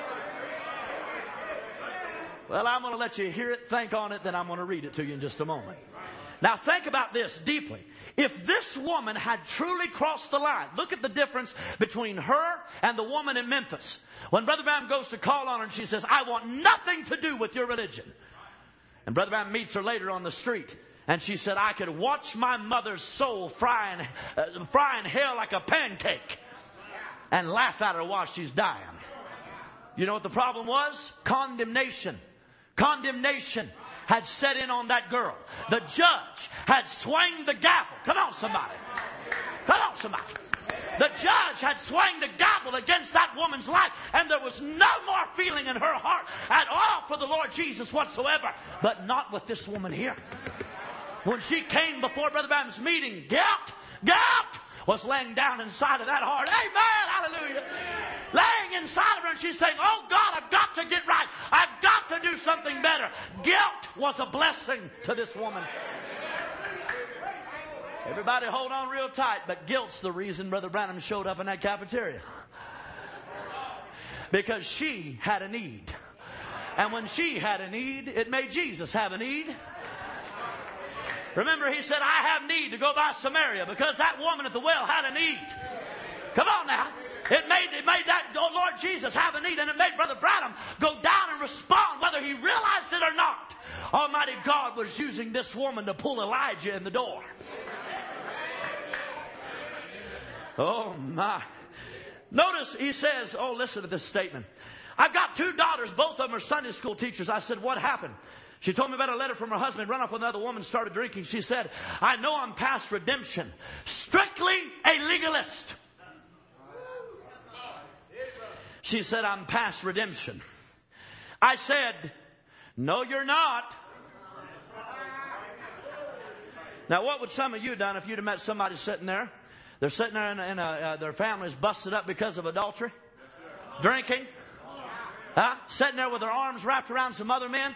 Well, I'm going to let you hear it, think on it, then I'm going to read it to you in just a moment. Now, think about this deeply. If this woman had truly crossed the line, look at the difference between her and the woman in Memphis. When Brother Branham goes to call on her and she says, I want nothing to do with your religion. And Brother Branham meets her later on the street. And she said, I could watch my mother's soul frying, uh, frying hell like a pancake and laugh at her while she's dying. You know what the problem was? Condemnation. Condemnation had set in on that girl. The judge had swung the gavel. Come on, somebody. Come on, somebody. The judge had swung the gavel against that woman's life, and there was no more feeling in her heart at all for the Lord Jesus whatsoever. But not with this woman here. When she came before Brother Branham's meeting, guilt, guilt was laying down inside of that heart. Amen, hallelujah. Laying inside of her, and she's saying, oh God, I've got to get right. I've got to do something better. Guilt was a blessing to this woman. Everybody hold on real tight, but guilt's the reason Brother Branham showed up in that cafeteria. Because she had a need. And when she had a need, it made Jesus have a need. Remember, he said, I have need to go by Samaria because that woman at the well had a need. Come on now. It made, it made that oh Lord Jesus have a need, and it made Brother Branham go down and respond whether he realized it or not. Almighty God was using this woman to pull Elijah in the door. Oh my. Notice he says, oh, listen to this statement. I've got two daughters, both of them are Sunday school teachers. I said, what happened? She told me about a letter from her husband, run off with another woman, started drinking. She said, I know I'm past redemption. Strictly a legalist. She said, I'm past redemption. I said, no, you're not. Now, what would some of you have done if you'd have met somebody sitting there? They're sitting there and, and uh, uh, their family's busted up because of adultery, drinking, huh? Sitting there with their arms wrapped around some other men.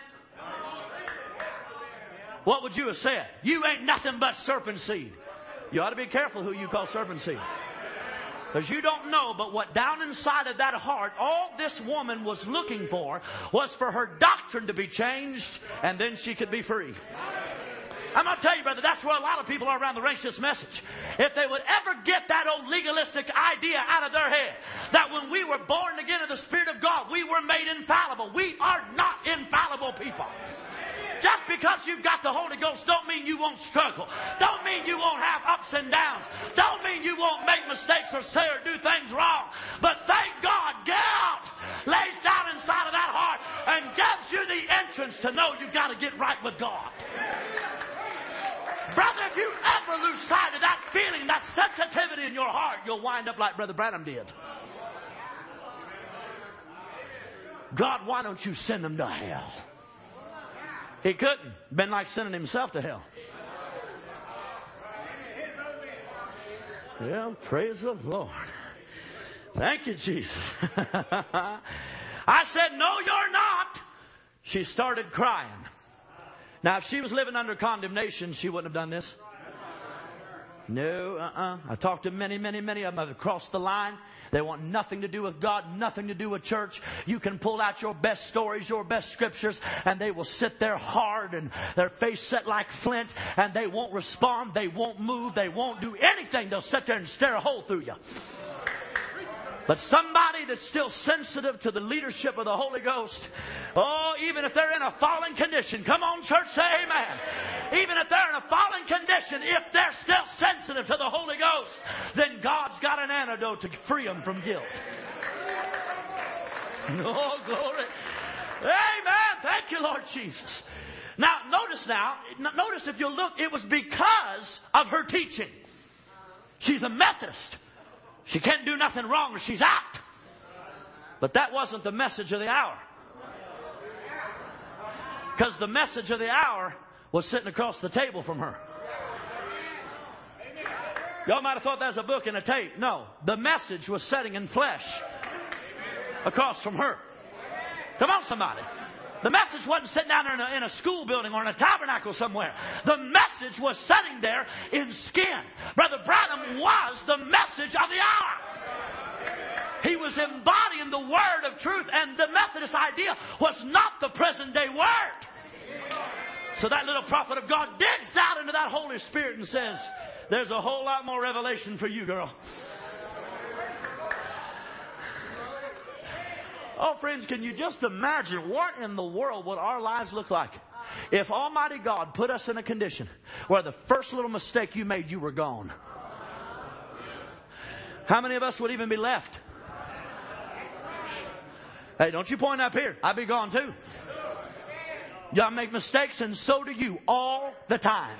What would you have said? You ain't nothing but serpent seed. You ought to be careful who you call serpent seed. Because you don't know, but what down inside of that heart, all this woman was looking for was for her doctrine to be changed, and then she could be free. I'm going to tell you, brother, that's where a lot of people are around the ranks this message. If they would ever get that old legalistic idea out of their head, that when we were born again of the Spirit of God, we were made infallible. We are not infallible people. Just because you've got the Holy Ghost don't mean you won't struggle. Don't mean you won't have ups and downs. Don't mean you won't make mistakes or say or do things wrong. But thank God, guilt lays down inside of that heart and gives you the entrance to know you've got to get right with God. Brother, if you ever lose sight of that feeling, that sensitivity in your heart, you'll wind up like Brother Branham did. God, why don't you send them to hell? He couldn't. Been like sending himself to hell. Yeah, praise the Lord. Thank you, Jesus. I said, no, you're not. She started crying. Now, if she was living under condemnation, she wouldn't have done this. No, uh-uh. I talked to many, many, many of them have crossed the line. They want nothing to do with God, nothing to do with church. You can pull out your best stories, your best scriptures, and they will sit there hard and their face set like flint, and they won't respond, they won't move, they won't do anything. They'll sit there and stare a hole through you. But somebody that's still sensitive to the leadership of the Holy Ghost, oh, even if they're in a fallen condition, come on, church, say amen. Even if they're in a fallen condition, if they're still sensitive to the Holy Ghost, then God's got an antidote to free them from guilt. Oh, glory. Amen. Thank you, Lord Jesus. Now, notice now, notice if you look, it was because of her teaching. She's a Methodist. She can't do nothing wrong or she's out. But that wasn't the message of the hour. Because the message of the hour was sitting across the table from her. Y'all might have thought that was a book and a tape. No, the message was sitting in flesh across from her. Come on, somebody. The message wasn't sitting down there in a, in a school building or in a tabernacle somewhere. The message was sitting there in skin. Brother Branham was the message of the hour. He was embodying the word of truth, and the Methodist idea was not the present day word. So that little prophet of God digs down into that Holy Spirit and says, there's a whole lot more revelation for you, girl. Oh, friends, can you just imagine what in the world would our lives look like if Almighty God put us in a condition where the first little mistake you made, you were gone? How many of us would even be left? Hey, don't you point up here. I'd be gone too. Y'all make mistakes, and so do you all the time.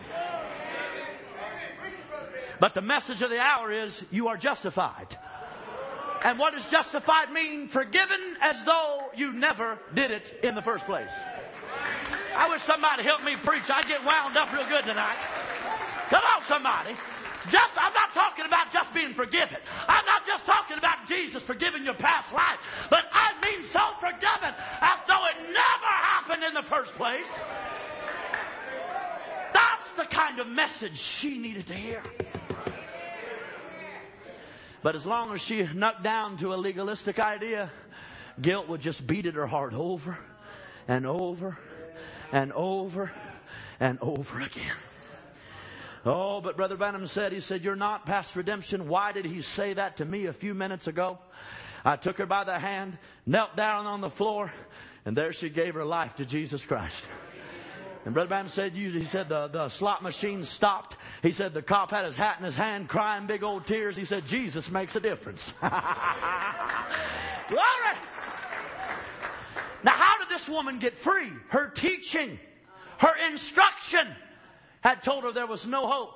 But the message of the hour is you are justified. And what does justified mean? Forgiven as though you never did it in the first place. I wish somebody helped me preach. I get wound up real good tonight. Come on, somebody. Just, I'm not talking about just being forgiven. I'm not just talking about Jesus forgiving your past life. But I mean so forgiven as though it never happened in the first place. That's the kind of message she needed to hear. But as long as she knocked down to a legalistic idea, guilt would just beat at her heart over and over and over and over again. Oh, but Brother Branham said, he said, you're not past redemption. Why did he say that to me a few minutes ago? I took her by the hand, knelt down on the floor, and there she gave her life to Jesus Christ. And Brother Branham said, you, he said, the, the slot machine stopped. He said, the cop had his hat in his hand, crying big old tears. He said, Jesus makes a difference. Glory! Now, how did this woman get free? Her teaching, her instruction had told her there was no hope.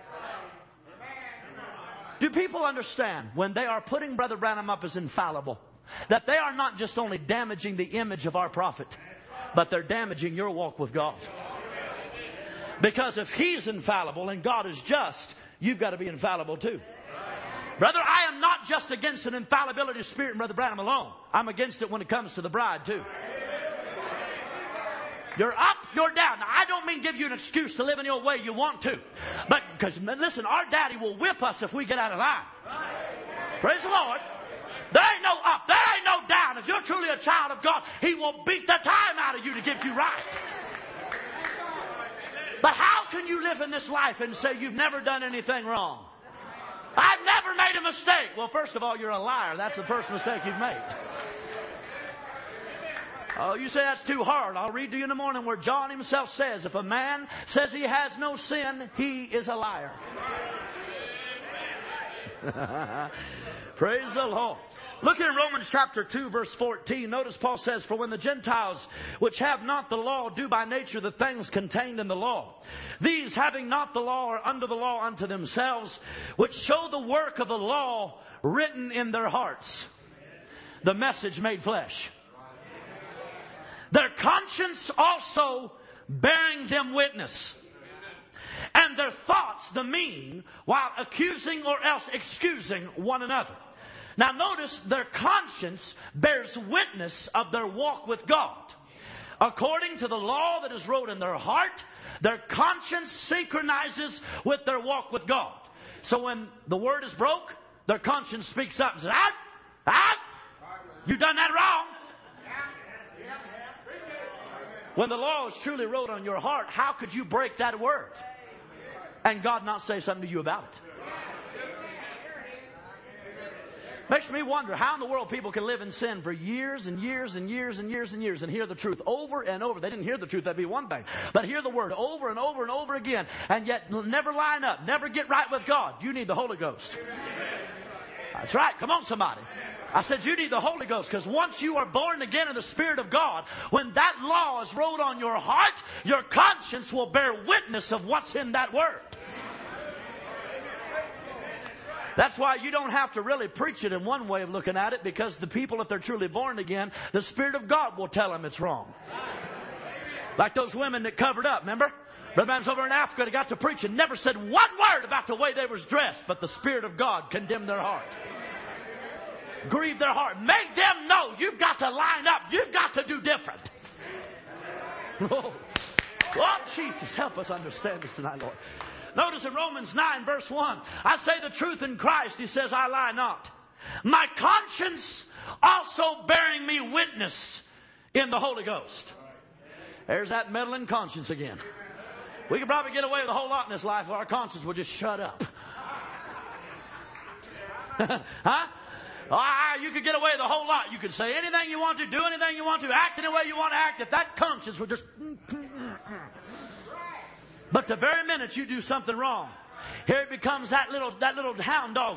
Do people understand when they are putting Brother Branham up as infallible, that they are not just only damaging the image of our prophet, but they're damaging your walk with God? Because if he's infallible and God is just, you've got to be infallible too. Brother, I am not just against an infallibility spirit in Brother Branham alone. I'm against it when it comes to the bride too. You're up, you're down. Now, I don't mean give you an excuse to live any old way you want to. But, because, listen, our daddy will whip us if we get out of line. Praise the Lord. There ain't no up, there ain't no down. If you're truly a child of God, he will beat the time out of you to get you right. But how can you live in this life and say you've never done anything wrong? I've never made a mistake. Well, first of all, you're a liar. That's the first mistake you've made. Oh, you say that's too hard. I'll read to you in the morning where John himself says, if a man says he has no sin, he is a liar. Praise the Lord. Look in Romans chapter two, verse fourteen. Notice Paul says, for when the Gentiles, which have not the law, do by nature the things contained in the law, these having not the law are under the law unto themselves, which show the work of the law written in their hearts. The message made flesh. Their conscience also bearing them witness. And their thoughts the mean, while accusing or else excusing one another. Now notice, their conscience bears witness of their walk with God. According to the law that is wrote in their heart, their conscience synchronizes with their walk with God. So when the word is broke, their conscience speaks up and says, out, out, you done that wrong. When the law is truly wrote on your heart, how could you break that word and God not say something to you about it? Makes me wonder how in the world people can live in sin for years and years and years and years and years and hear the truth over and over. They didn't hear the truth, that'd be one thing. But hear the word over and over and over again and yet never line up, never get right with God. You need the Holy Ghost. That's right. Come on, somebody. I said you need the Holy Ghost, because once you are born again in the Spirit of God, when that law is wrote on your heart, your conscience will bear witness of what's in that word. That's why you don't have to really preach it in one way of looking at it, because the people, if they're truly born again, the Spirit of God will tell them it's wrong. Like those women that covered up, remember? Brother Branham's over in Africa, they got to preach and never said one word about the way they was dressed, but the Spirit of God condemned their heart. Grieved their heart. Made them know you've got to line up. You've got to do different. Oh, oh, Jesus, help us understand this tonight, Lord. Notice in Romans nine, verse one, I say the truth in Christ, he says, I lie not. My conscience also bearing me witness in the Holy Ghost. There's that meddling conscience again. We could probably get away with a whole lot in this life if our conscience would just shut up. Huh? Oh, you could get away with a whole lot. You could say anything you want to, do anything you want to, act any way you want to act, if that conscience would just... But the very minute you do something wrong, here it becomes that little that little hound dog.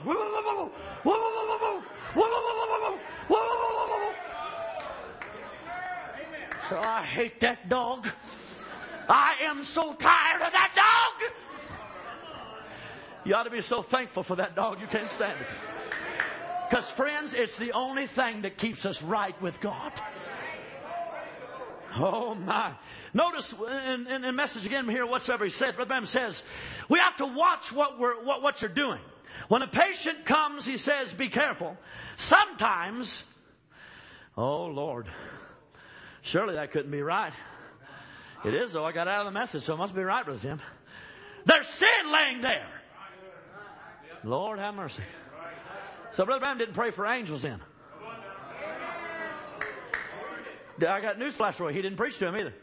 So I hate that dog. I am so tired of that dog. You ought to be so thankful for that dog you can't stand it. Because, friends, it's the only thing that keeps us right with God. Oh, my. Notice in, in the message again here, whatsoever he says, Brother Branham says, we have to watch what, we're, what, what you're doing. When a patient comes, he says, be careful. Sometimes, oh, Lord, surely that couldn't be right. It is, though. I got out of the message, so it must be right, Brother Tim. There's sin laying there. Lord, have mercy. So Brother Branham didn't pray for angels then. I got news flash for you. He didn't preach to him either.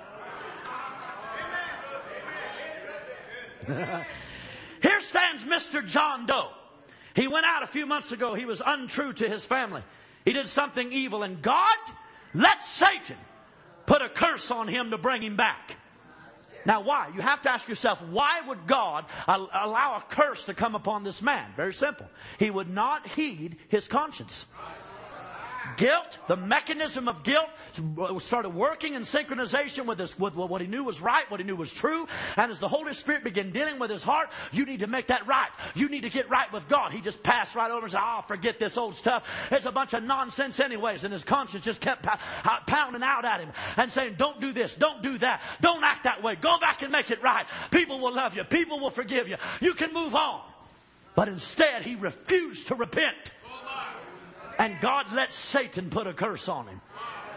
Here stands Mister John Doe. He went out a few months ago. He was untrue to his family. He did something evil, and God let Satan put a curse on him to bring him back. Now, why? You have to ask yourself, why would God allow a curse to come upon this man? Very simple. He would not heed his conscience. Guilt, the mechanism of guilt, started working in synchronization with, this, with what he knew was right, what he knew was true. And as the Holy Spirit began dealing with his heart, you need to make that right. You need to get right with God. He just passed right over and said, oh, forget this old stuff. It's a bunch of nonsense anyways. And his conscience just kept pounding out at him and saying, don't do this, don't do that, don't act that way. Go back and make it right. People will love you. People will forgive you. You can move on. But instead, he refused to repent. And God let Satan put a curse on him.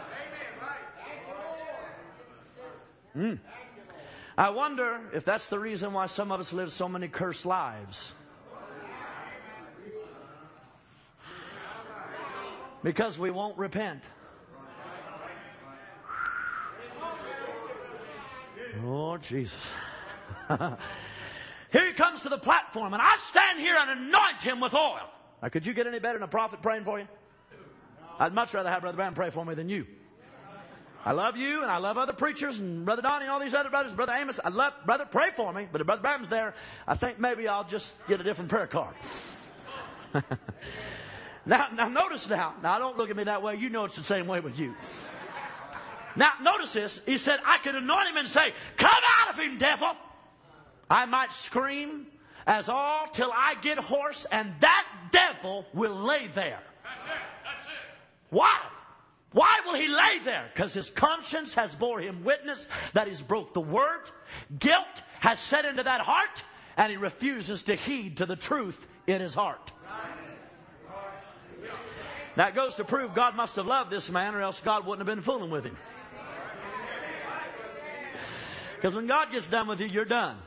Mm. I wonder if that's the reason why some of us live so many cursed lives. Because we won't repent. Oh, Jesus. Here he comes to the platform, and I stand here and anoint him with oil. Now, could you get any better than a prophet praying for you? I'd much rather have Brother Branham pray for me than you. I love you, and I love other preachers, and Brother Donnie and all these other brothers, Brother Amos. I love, brother, pray for me. But if Brother Branham's there, I think maybe I'll just get a different prayer card. now, now, notice now. Now, don't look at me that way. You know it's the same way with you. Now, notice this. He said, I could anoint him and say, come out of him, devil. I might scream as all till I get hoarse, and that devil will lay there. That's it. That's it. Why? Why will he lay there? Because his conscience has bore him witness that he's broke the word. Guilt has set into that heart, and he refuses to heed to the truth in his heart. That goes to prove God must have loved this man, or else God wouldn't have been fooling with him. Because when God gets done with you, you're done.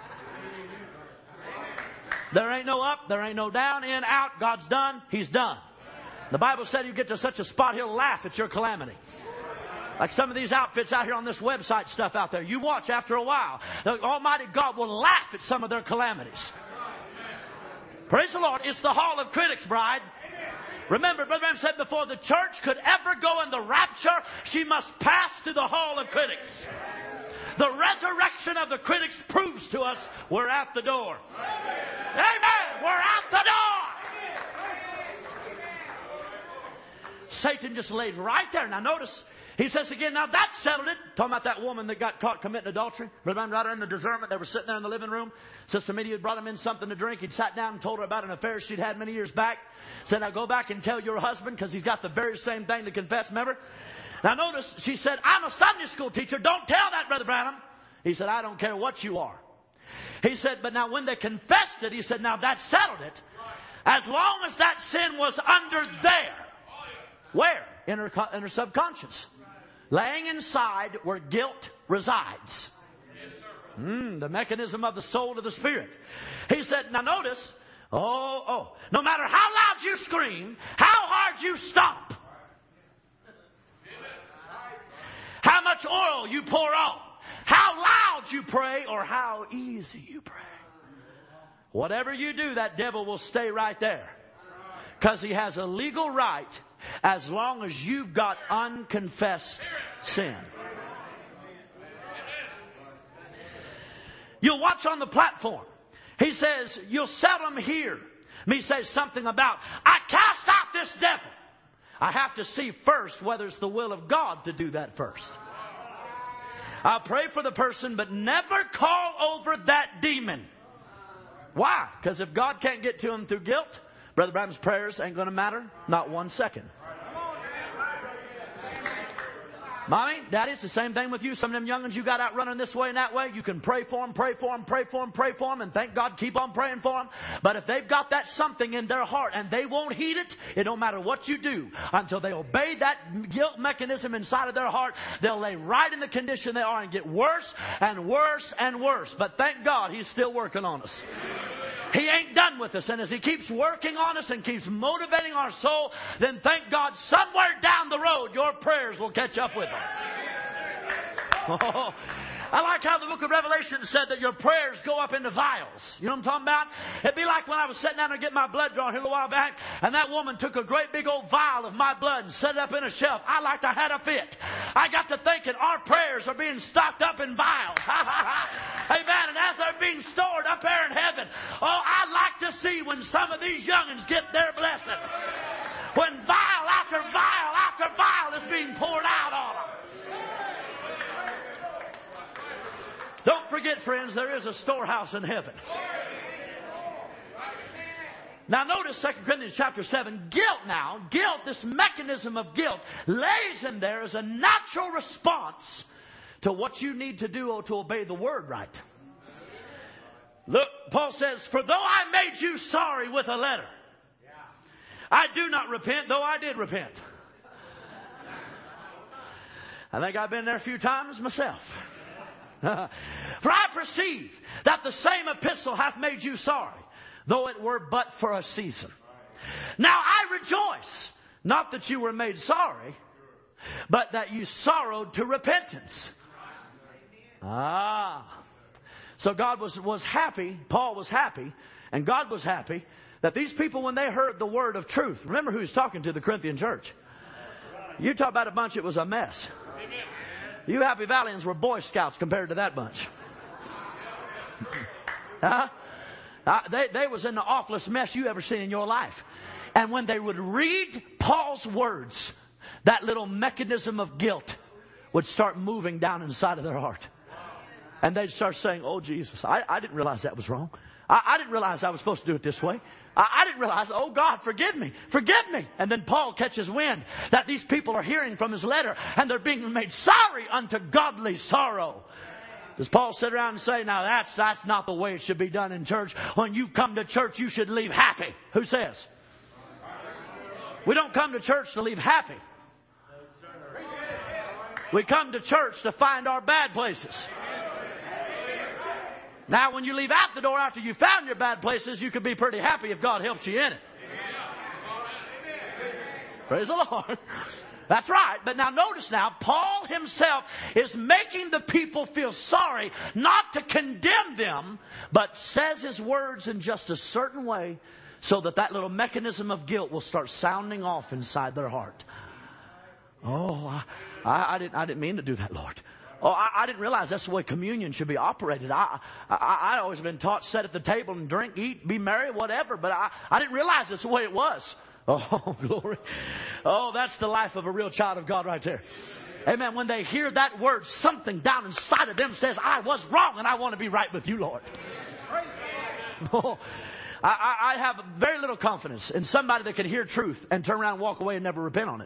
There ain't no up, there ain't no down, in, out. God's done, he's done. The Bible said you get to such a spot, he'll laugh at your calamity. Like some of these outfits out here on this website stuff out there. You watch after a while. The Almighty God will laugh at some of their calamities. Praise the Lord. It's the hall of critics, bride. Remember, Brother Branham said before the church could ever go in the rapture, she must pass through the hall of critics. The resurrection of the critics proves to us we're at the door. Amen. We're at the door. Satan just laid right there. Now notice, he says again, now that settled it. Talking about that woman that got caught committing adultery. Remember right in the discernment, they were sitting there in the living room. Sister Media had brought him in something to drink. He'd sat down and told her about an affair she'd had many years back. Said, now go back and tell your husband, because he's got the very same thing to confess. Remember? Now notice, she said, I'm a Sunday school teacher. Don't tell that, Brother Branham. He said, I don't care what you are. He said, but now when they confessed it, he said, now that settled it. As long as that sin was under there. Where? In her, in her subconscious. laying inside where guilt resides. Mm, the mechanism of the soul to the spirit. He said, now notice, oh, oh, no matter how loud you scream, how hard you stomp, how much oil you pour on, how loud you pray, or how easy you pray. Whatever you do, that devil will stay right there. Because he has a legal right as long as you've got unconfessed sin. You'll watch on the platform. He says, you'll seldom hear me say something about, I cast out this devil. I have to see first whether it's the will of God to do that first. I'll pray for the person, but never call over that demon. Why? Because if God can't get to him through guilt, Brother Branham's prayers ain't going to matter. Not one second. Mommy, Daddy, it's the same thing with you. Some of them young'uns you got out running this way and that way. You can pray for them, pray for them, pray for them, pray for them, and thank God, keep on praying for them. But if they've got that something in their heart and they won't heed it, it don't matter what you do. Until they obey that guilt mechanism inside of their heart, they'll lay right in the condition they are and get worse and worse and worse. But thank God, He's still working on us. He ain't done with us. And as He keeps working on us and keeps motivating our soul, then thank God somewhere down the road your prayers will catch up with them. Oh, I like how the book of Revelation said that your prayers go up into vials. You know what I'm talking about? It'd be like when I was sitting down there getting my blood drawn here a little while back, and that woman took a great big old vial of my blood and set it up in a shelf. I like to have a fit. I got to thinking our prayers are being stocked up in vials. Amen. And as they're being stored up there in heaven, oh, I'd like to see when some of these young'uns get their blessing. When vial after vial after vial is being poured out on them. Don't forget, friends, there is a storehouse in heaven. Now notice Second Corinthians chapter seven. Guilt now, guilt, this mechanism of guilt, lays in there as a natural response to what you need to do to obey the word right. Look, Paul says, for though I made you sorry with a letter, I do not repent, though I did repent. I think I've been there a few times myself. For I perceive that the same epistle hath made you sorry, though it were but for a season. Now I rejoice, not that you were made sorry, but that you sorrowed to repentance. Ah. So God was, was happy, Paul was happy, and God was happy that these people, when they heard the word of truth, remember who he's talking to, the Corinthian church. You talk about a bunch, it was a mess. You Happy Valleyans were Boy Scouts compared to that bunch. Huh? Uh, they, they was in the awfulest mess you ever seen in your life. And when they would read Paul's words, that little mechanism of guilt would start moving down inside of their heart. And they'd start saying, oh, Jesus, I, I didn't realize that was wrong. I, I didn't realize I was supposed to do it this way. I, I didn't realize, oh, God, forgive me. Forgive me. And then Paul catches wind that these people are hearing from his letter and they're being made sorry unto godly sorrow. Does Paul sit around and say, now that's, that's not the way it should be done in church. When you come to church, you should leave happy. Who says? We don't come to church to leave happy. We come to church to find our bad places. Now, when you leave out the door after you found your bad places, you can be pretty happy if God helps you in it. Praise the Lord. That's right. But now notice now, Paul himself is making the people feel sorry, not to condemn them, but says his words in just a certain way so that that little mechanism of guilt will start sounding off inside their heart. Oh, I, I, I didn't, I didn't mean to do that, Lord. Oh, I, I didn't realize that's the way communion should be operated. I, I, I'd always been taught sit at the table and drink, eat, be merry, whatever. But I, I didn't realize that's the way it was. Oh, glory. Oh, that's the life of a real child of God right there. Amen. When they hear that word, something down inside of them says, I was wrong and I want to be right with you, Lord. Oh, I, I have very little confidence in somebody that can hear truth and turn around and walk away and never repent on it.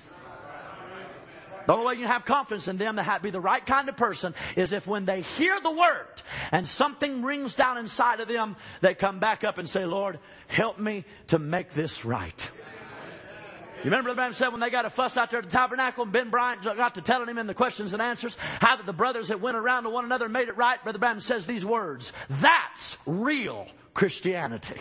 The only way you can have confidence in them to be the right kind of person is if when they hear the word and something rings down inside of them, they come back up and say, Lord, help me to make this right. You remember Brother Branham said when they got a fuss out there at the tabernacle and Ben Bryant got to telling him in the questions and answers how that the brothers that went around to one another and made it right? Brother Branham says these words, that's real Christianity.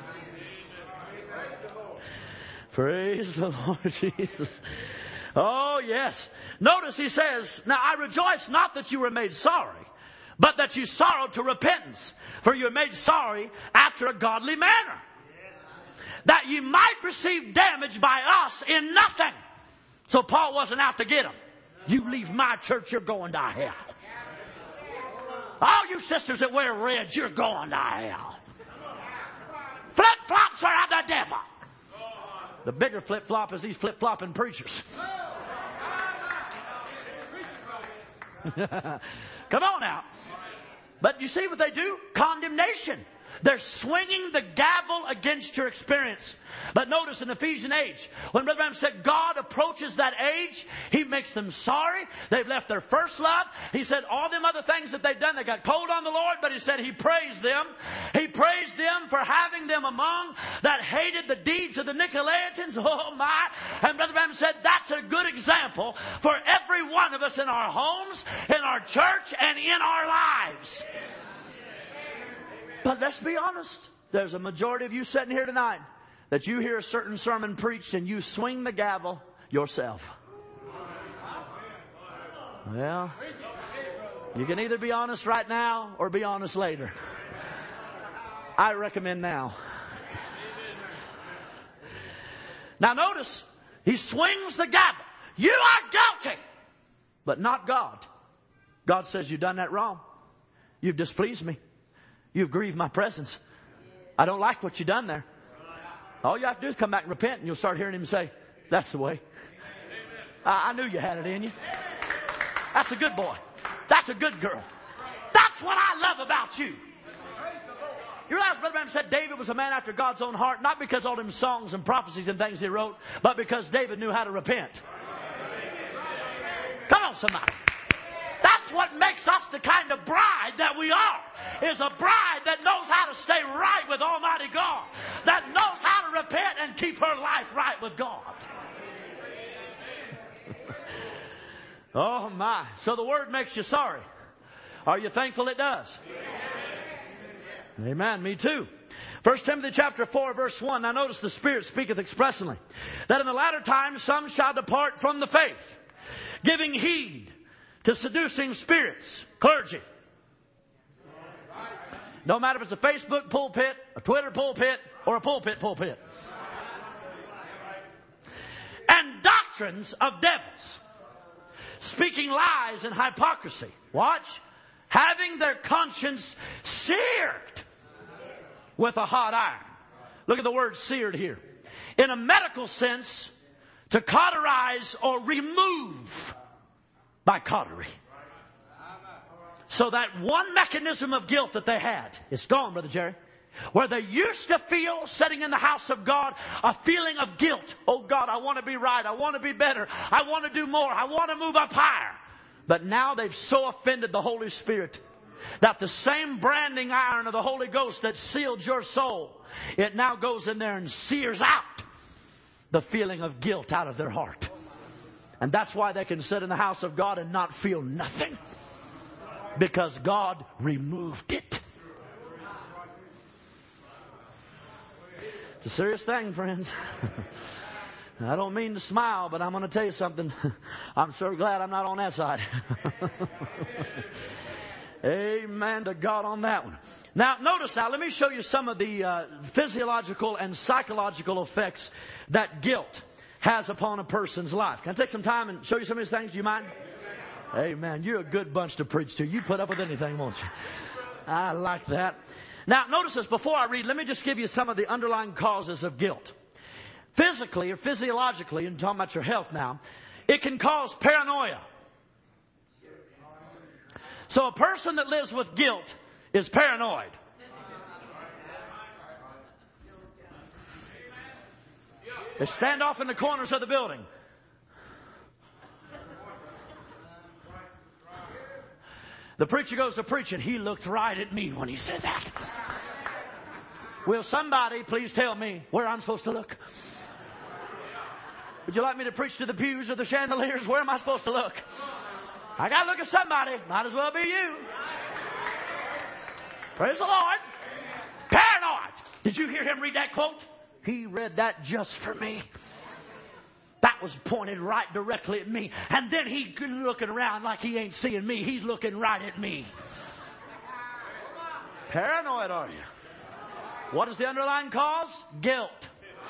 Praise the Lord Jesus. Oh, yes. Notice he says, now I rejoice not that you were made sorry, but that you sorrowed to repentance. For you were made sorry after a godly manner, that you might receive damage by us in nothing. So Paul wasn't out to get them. You leave my church, you're going to hell. All you sisters that wear red, you're going to hell. Flip-flops are of the devil. The bigger flip-flop is these flip-flopping preachers. Come on now. But you see what they do? Condemnation. They're swinging the gavel against your experience. But notice in Ephesians eight, when Brother Branham said God approaches that age, He makes them sorry. They've left their first love. He said all them other things that they've done, they got cold on the Lord, but He said He praised them. He praised them for having them among that hated the deeds of the Nicolaitans. Oh my. And Brother Branham said that's a good example for every one of us in our homes, in our church, and in our lives. But let's be honest. There's a majority of you sitting here tonight that you hear a certain sermon preached and you swing the gavel yourself. Well, you can either be honest right now or be honest later. I recommend now. Now notice, he swings the gavel. You are guilty, but not God. God says you've done that wrong. You've displeased me. You've grieved my presence. I don't like what you've done there. All you have to do is come back and repent, and you'll start hearing Him say, that's the way. I, I knew you had it in you. That's a good boy. That's a good girl. That's what I love about you. You realize Brother Branham said David was a man after God's own heart, not because all them songs and prophecies and things he wrote, but because David knew how to repent. Come on, somebody. That's what makes us the kind of bride that we are, is a bride that knows how to stay right with Almighty God, that knows how to repent and keep her life right with God. Oh my. So the Word makes you sorry. Are you thankful it does? Amen. Me too. First Timothy chapter four verse one. Now notice the Spirit speaketh expressly that in the latter times some shall depart from the faith, giving heed to seducing spirits, clergy. No matter if it's a Facebook pulpit, a Twitter pulpit, or a pulpit pulpit. And doctrines of devils, speaking lies and hypocrisy. Watch. Having their conscience seared with a hot iron. Look at the word seared here. In a medical sense, to cauterize or remove by cautery. So that one mechanism of guilt that they had is gone, Brother Jerry. Where they used to feel, sitting in the house of God, a feeling of guilt. Oh God, I want to be right. I want to be better. I want to do more. I want to move up higher. But now they've so offended the Holy Spirit that the same branding iron of the Holy Ghost that sealed your soul, it now goes in there and sears out the feeling of guilt out of their heart. And that's why they can sit in the house of God and not feel nothing. Because God removed it. It's a serious thing, friends. I don't mean to smile, but I'm going to tell you something. I'm sure glad I'm not on that side. Amen to God on that one. Now, notice now, let me show you some of the uh, physiological and psychological effects that guilt has upon a person's life. Can I take some time and show you some of these things? Do you mind? Amen. You're a good bunch to preach to. You put up with anything, won't you? I like that. Now, notice this. Before I read, let me just give you some of the underlying causes of guilt. Physically or physiologically, and talking about your health now, it can cause paranoia. So a person that lives with guilt is paranoid. They stand off in the corners of the building. The preacher goes to preach and he looked right at me when he said that. Will somebody please tell me where I'm supposed to look? Would you like me to preach to the pews or the chandeliers? Where am I supposed to look? I got to look at somebody. Might as well be you. Praise the Lord. Paranoid. Did you hear him read that quote? He read that just for me. That was pointed right directly at me. And then he looking around like he ain't seeing me. He's looking right at me. Paranoid, are you? What is the underlying cause? Guilt.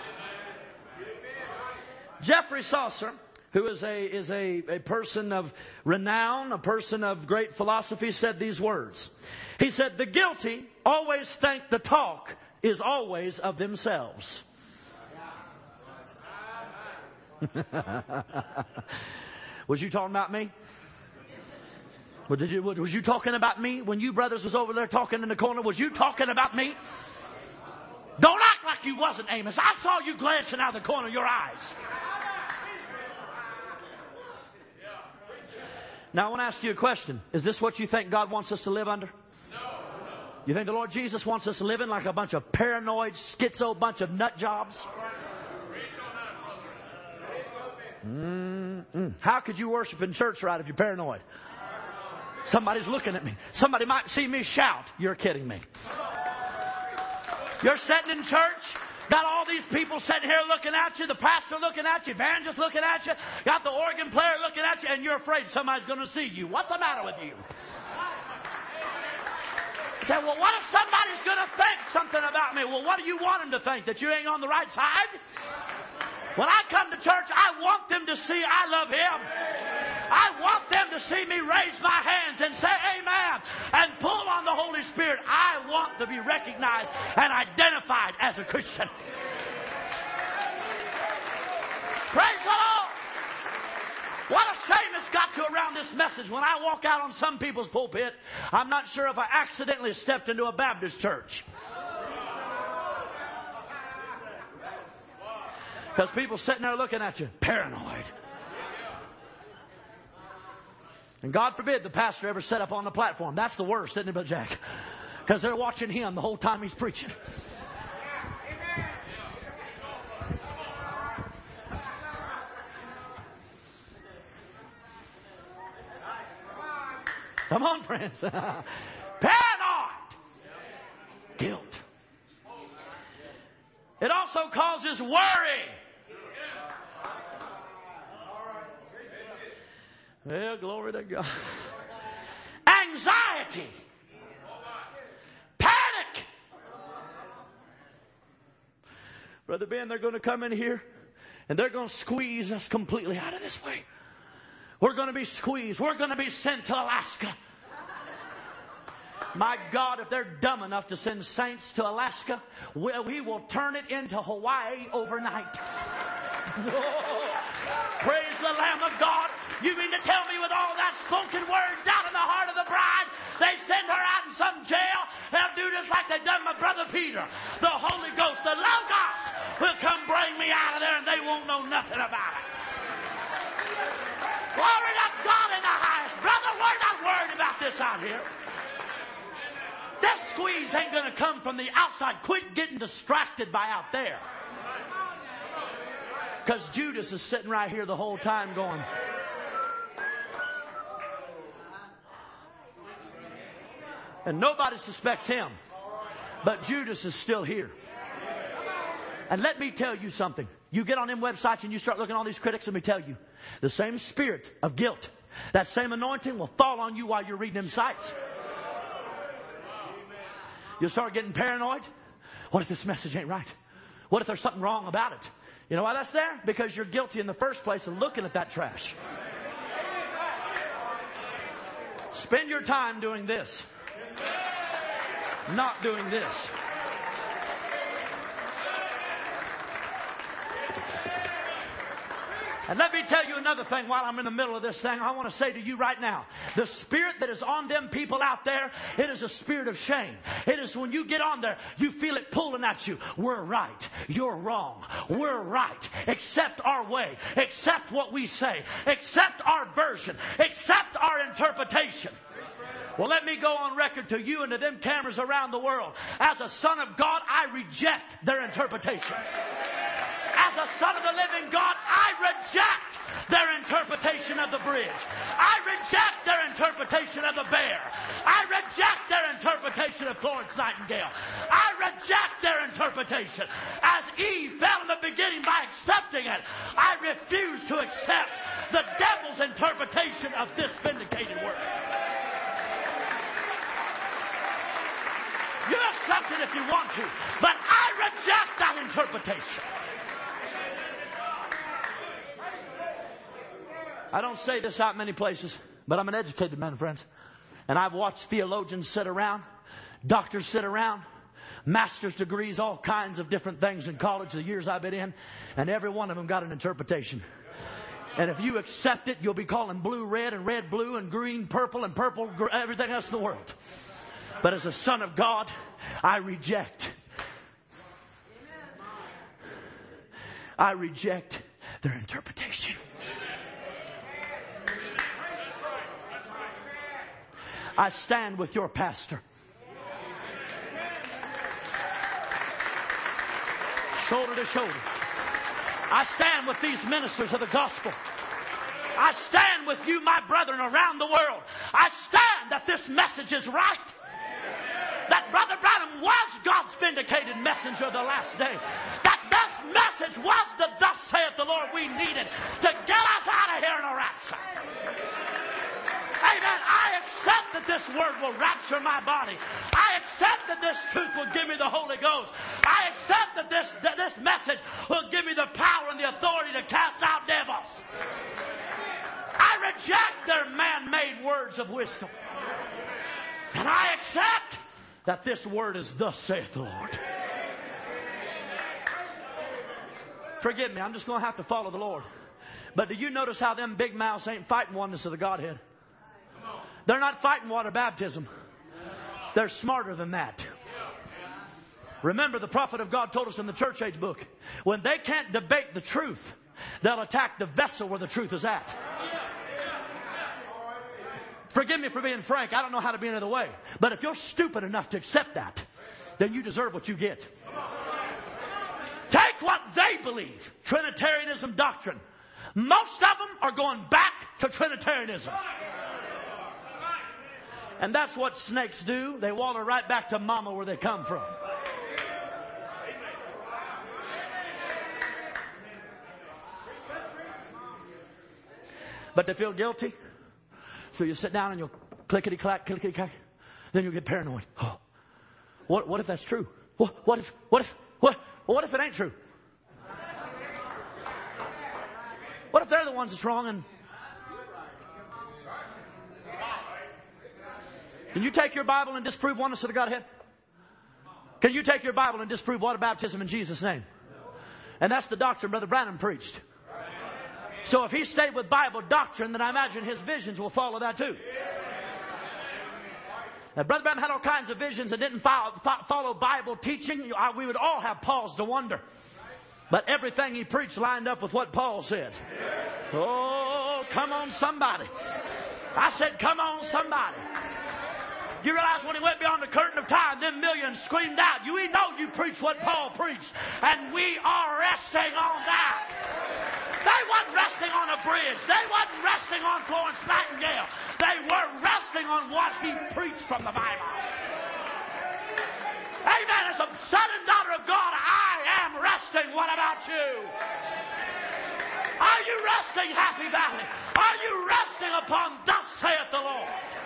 Jeffrey Saucer, who is a is a, a person of renown, a person of great philosophy, said these words. He said, the guilty always think the talk is always of themselves. Was you talking about me? Well, did you, was you talking about me when you brothers was over there talking in the corner? Was you talking about me? Don't act like you wasn't, Amos. I saw you glancing out of the corner of your eyes. Now I want to ask you a question. Is this what you think God wants us to live under? You think the Lord Jesus wants us living like a bunch of paranoid, schizo, bunch of nut jobs? Mm-mm. How could you worship in church right if you're paranoid? Somebody's looking at me. Somebody might see me shout. You're kidding me. You're sitting in church, got all these people sitting here looking at you, the pastor looking at you, evangelist looking at you, got the organ player looking at you, and you're afraid somebody's going to see you. What's the matter with you? Say, well, what if somebody's going to think something about me? Well, what do you want them to think? That you ain't on the right side? When I come to church, I want them to see I love Him. I want them to see me raise my hands and say amen and pull on the Holy Spirit. I want to be recognized and identified as a Christian. Praise the Lord. What a shame it's got to around this message. When I walk out on some people's pulpit, I'm not sure if I accidentally stepped into a Baptist church. Because people sitting there looking at you, paranoid. And God forbid the pastor ever set up on the platform. That's the worst, isn't it, Brother Jack? Because they're watching him the whole time he's preaching. Come on, friends. Paranoid. Guilt. It also causes worry. Well, glory to God. Anxiety. Panic. Brother Ben, they're going to come in here and they're going to squeeze us completely out of this way. We're going to be squeezed. We're going to be sent to Alaska. My God, if they're dumb enough to send saints to Alaska, well, we will turn it into Hawaii overnight. Oh, praise the Lamb of God. You mean to tell me with all that spoken word down in the heart of the bride, they send her out in some jail? They'll do this like they done my brother Peter. The Holy Ghost, the Logos, will come bring me out of there and they won't know nothing about it. Glory to God in the highest. Brother, we're not worried about this out here. This squeeze ain't going to come from the outside. Quit getting distracted by out there. Because Judas is sitting right here the whole time going, and nobody suspects him. But Judas is still here. And let me tell you something. You get on them websites and you start looking at all these critics, let me tell you, the same spirit of guilt, that same anointing will fall on you while you're reading them sites. You'll start getting paranoid. What if this message ain't right? What if there's something wrong about it? You know why that's there? Because you're guilty in the first place of looking at that trash. Spend your time doing this, not doing this. And let me tell you another thing while I'm in the middle of this thing. I want to say to you right now, the spirit that is on them people out there, it is a spirit of shame. It is when you get on there, you feel it pulling at you. We're right. You're wrong. We're right. Accept our way. Accept what we say. Accept our version. Accept our interpretation. Well, let me go on record to you and to them cameras around the world. As a son of God, I reject their interpretation. as a son of the living God, I reject their interpretation of the bridge. I reject their interpretation of the bear. I reject their interpretation of Florence Nightingale. I reject their interpretation. As Eve fell in the beginning by accepting it, I refuse to accept the devil's interpretation of this vindicated word. You accept it if you want to, but I reject that interpretation. I don't say this out many places, but I'm an educated man, friends. And I've watched theologians sit around, doctors sit around, master's degrees, all kinds of different things in college the years I've been in, and every one of them got an interpretation. And if you accept it, you'll be calling blue red and red blue and green purple and purple gr- everything else in the world. But as a son of God, I reject. I reject their interpretation. I stand with your pastor. Shoulder to shoulder. I stand with these ministers of the gospel. I stand with you, my brethren, around the world. I stand that this message is right. That Brother Branham was God's vindicated messenger of the last day. That this message was the thus saith the Lord we needed to get us out of here in a rapture. Amen. I accept that this word will rapture my body. I accept that this truth will give me the Holy Ghost. I accept that this, that this message will give me the power and the authority to cast out devils. I reject their man-made words of wisdom. And I accept that this word is thus saith the Lord. Forgive me, I'm just going to have to follow the Lord. But do you notice how them big mouths ain't fighting oneness of the Godhead? They're not fighting water baptism. They're smarter than that. Remember, the prophet of God told us in the church age book, when they can't debate the truth, they'll attack the vessel where the truth is at. Forgive me for being frank. I don't know how to be any other way. But if you're stupid enough to accept that, then you deserve what you get. Take what they believe. Trinitarianism doctrine. Most of them are going back to Trinitarianism. And that's what snakes do. They waller right back to mama where they come from. But they feel guilty. So you sit down and you'll clickety-clack, clickety-clack. Then you'll get paranoid. Oh, what, what if that's true? What, what if, what if, what, what if it ain't true? What if they're the ones that's wrong? And can you take your Bible and disprove oneness of the Godhead? Can you take your Bible and disprove water baptism in Jesus' name? And that's the doctrine Brother Branham preached. So if he stayed with Bible doctrine, then I imagine his visions will follow that too. Now, Brother Branham had all kinds of visions and didn't follow, follow Bible teaching. We would all have pause to wonder. But everything he preached lined up with what Paul said. Oh, come on somebody. I said, come on somebody. You realize when he went beyond the curtain of time, them millions screamed out, you know you preach what Paul preached. And we are resting on that. They wasn't resting on a bridge. They wasn't resting on Florence Nightingale. They were resting on what he preached from the Bible. Amen. As a son and daughter of God, I am resting. What about you? Are you resting, Happy Valley? Are you resting upon thus saith the Lord?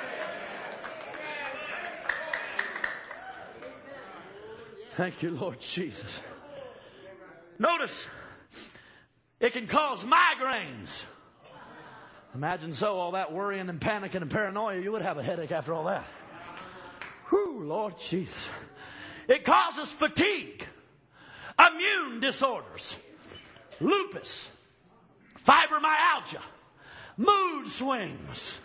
Thank you, Lord Jesus. Notice, it can cause migraines. Imagine so, all that worrying and panicking and paranoia, you would have a headache after all that. Whew, Lord Jesus. It causes fatigue, immune disorders, lupus, fibromyalgia, mood swings,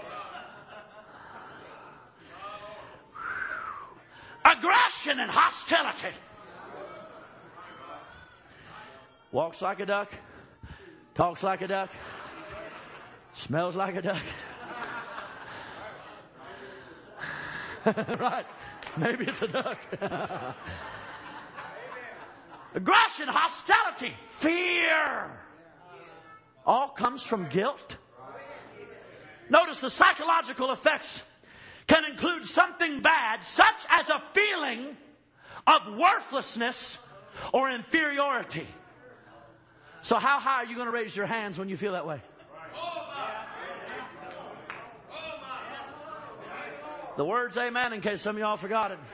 aggression and hostility. Walks like a duck, talks like a duck, smells like a duck. Right. Maybe it's a duck. aggression, hostility, fear. All comes from guilt. Notice the psychological effects can include something bad, such as a feeling of worthlessness or inferiority. So how high are you going to raise your hands when you feel that way? The words amen, in case some of y'all forgot it.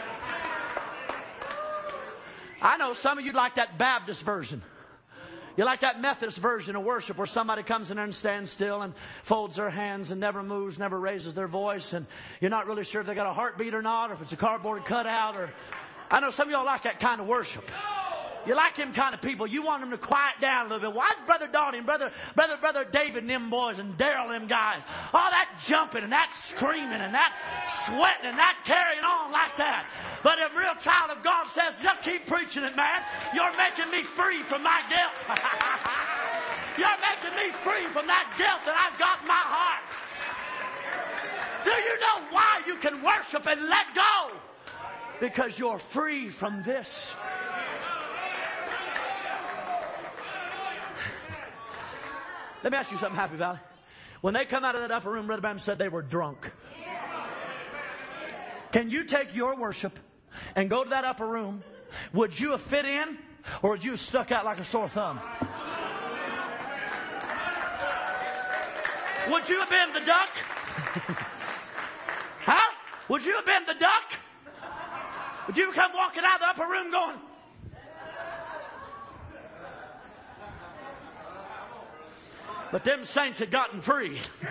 I know some of you like that Baptist version. You like that Methodist version of worship where somebody comes in there and stands still and folds their hands and never moves, never raises their voice, and you're not really sure if they got a heartbeat or not, or if it's a cardboard cutout. Or I know some of y'all like that kind of worship. You like them kind of people. You want them to quiet down a little bit. Why is Brother Donnie and Brother, Brother, Brother David and them boys and Daryl and them guys, all that jumping and that screaming and that sweating and that carrying on like that? But a real child of God says, just keep preaching it, man. You're making me free from my guilt. You're making me free from that guilt that I've got in my heart. Do you know why you can worship and let go? Because you're free from this. Let me ask you something, Happy Valley. When they come out of that upper room, Brother Branham said they were drunk. Can you take your worship and go to that upper room? Would you have fit in, or would you have stuck out like a sore thumb? Would you have been the duck? Huh? Would you have been the duck? Would you come walking out of the upper room going... But them saints had gotten free. Oh,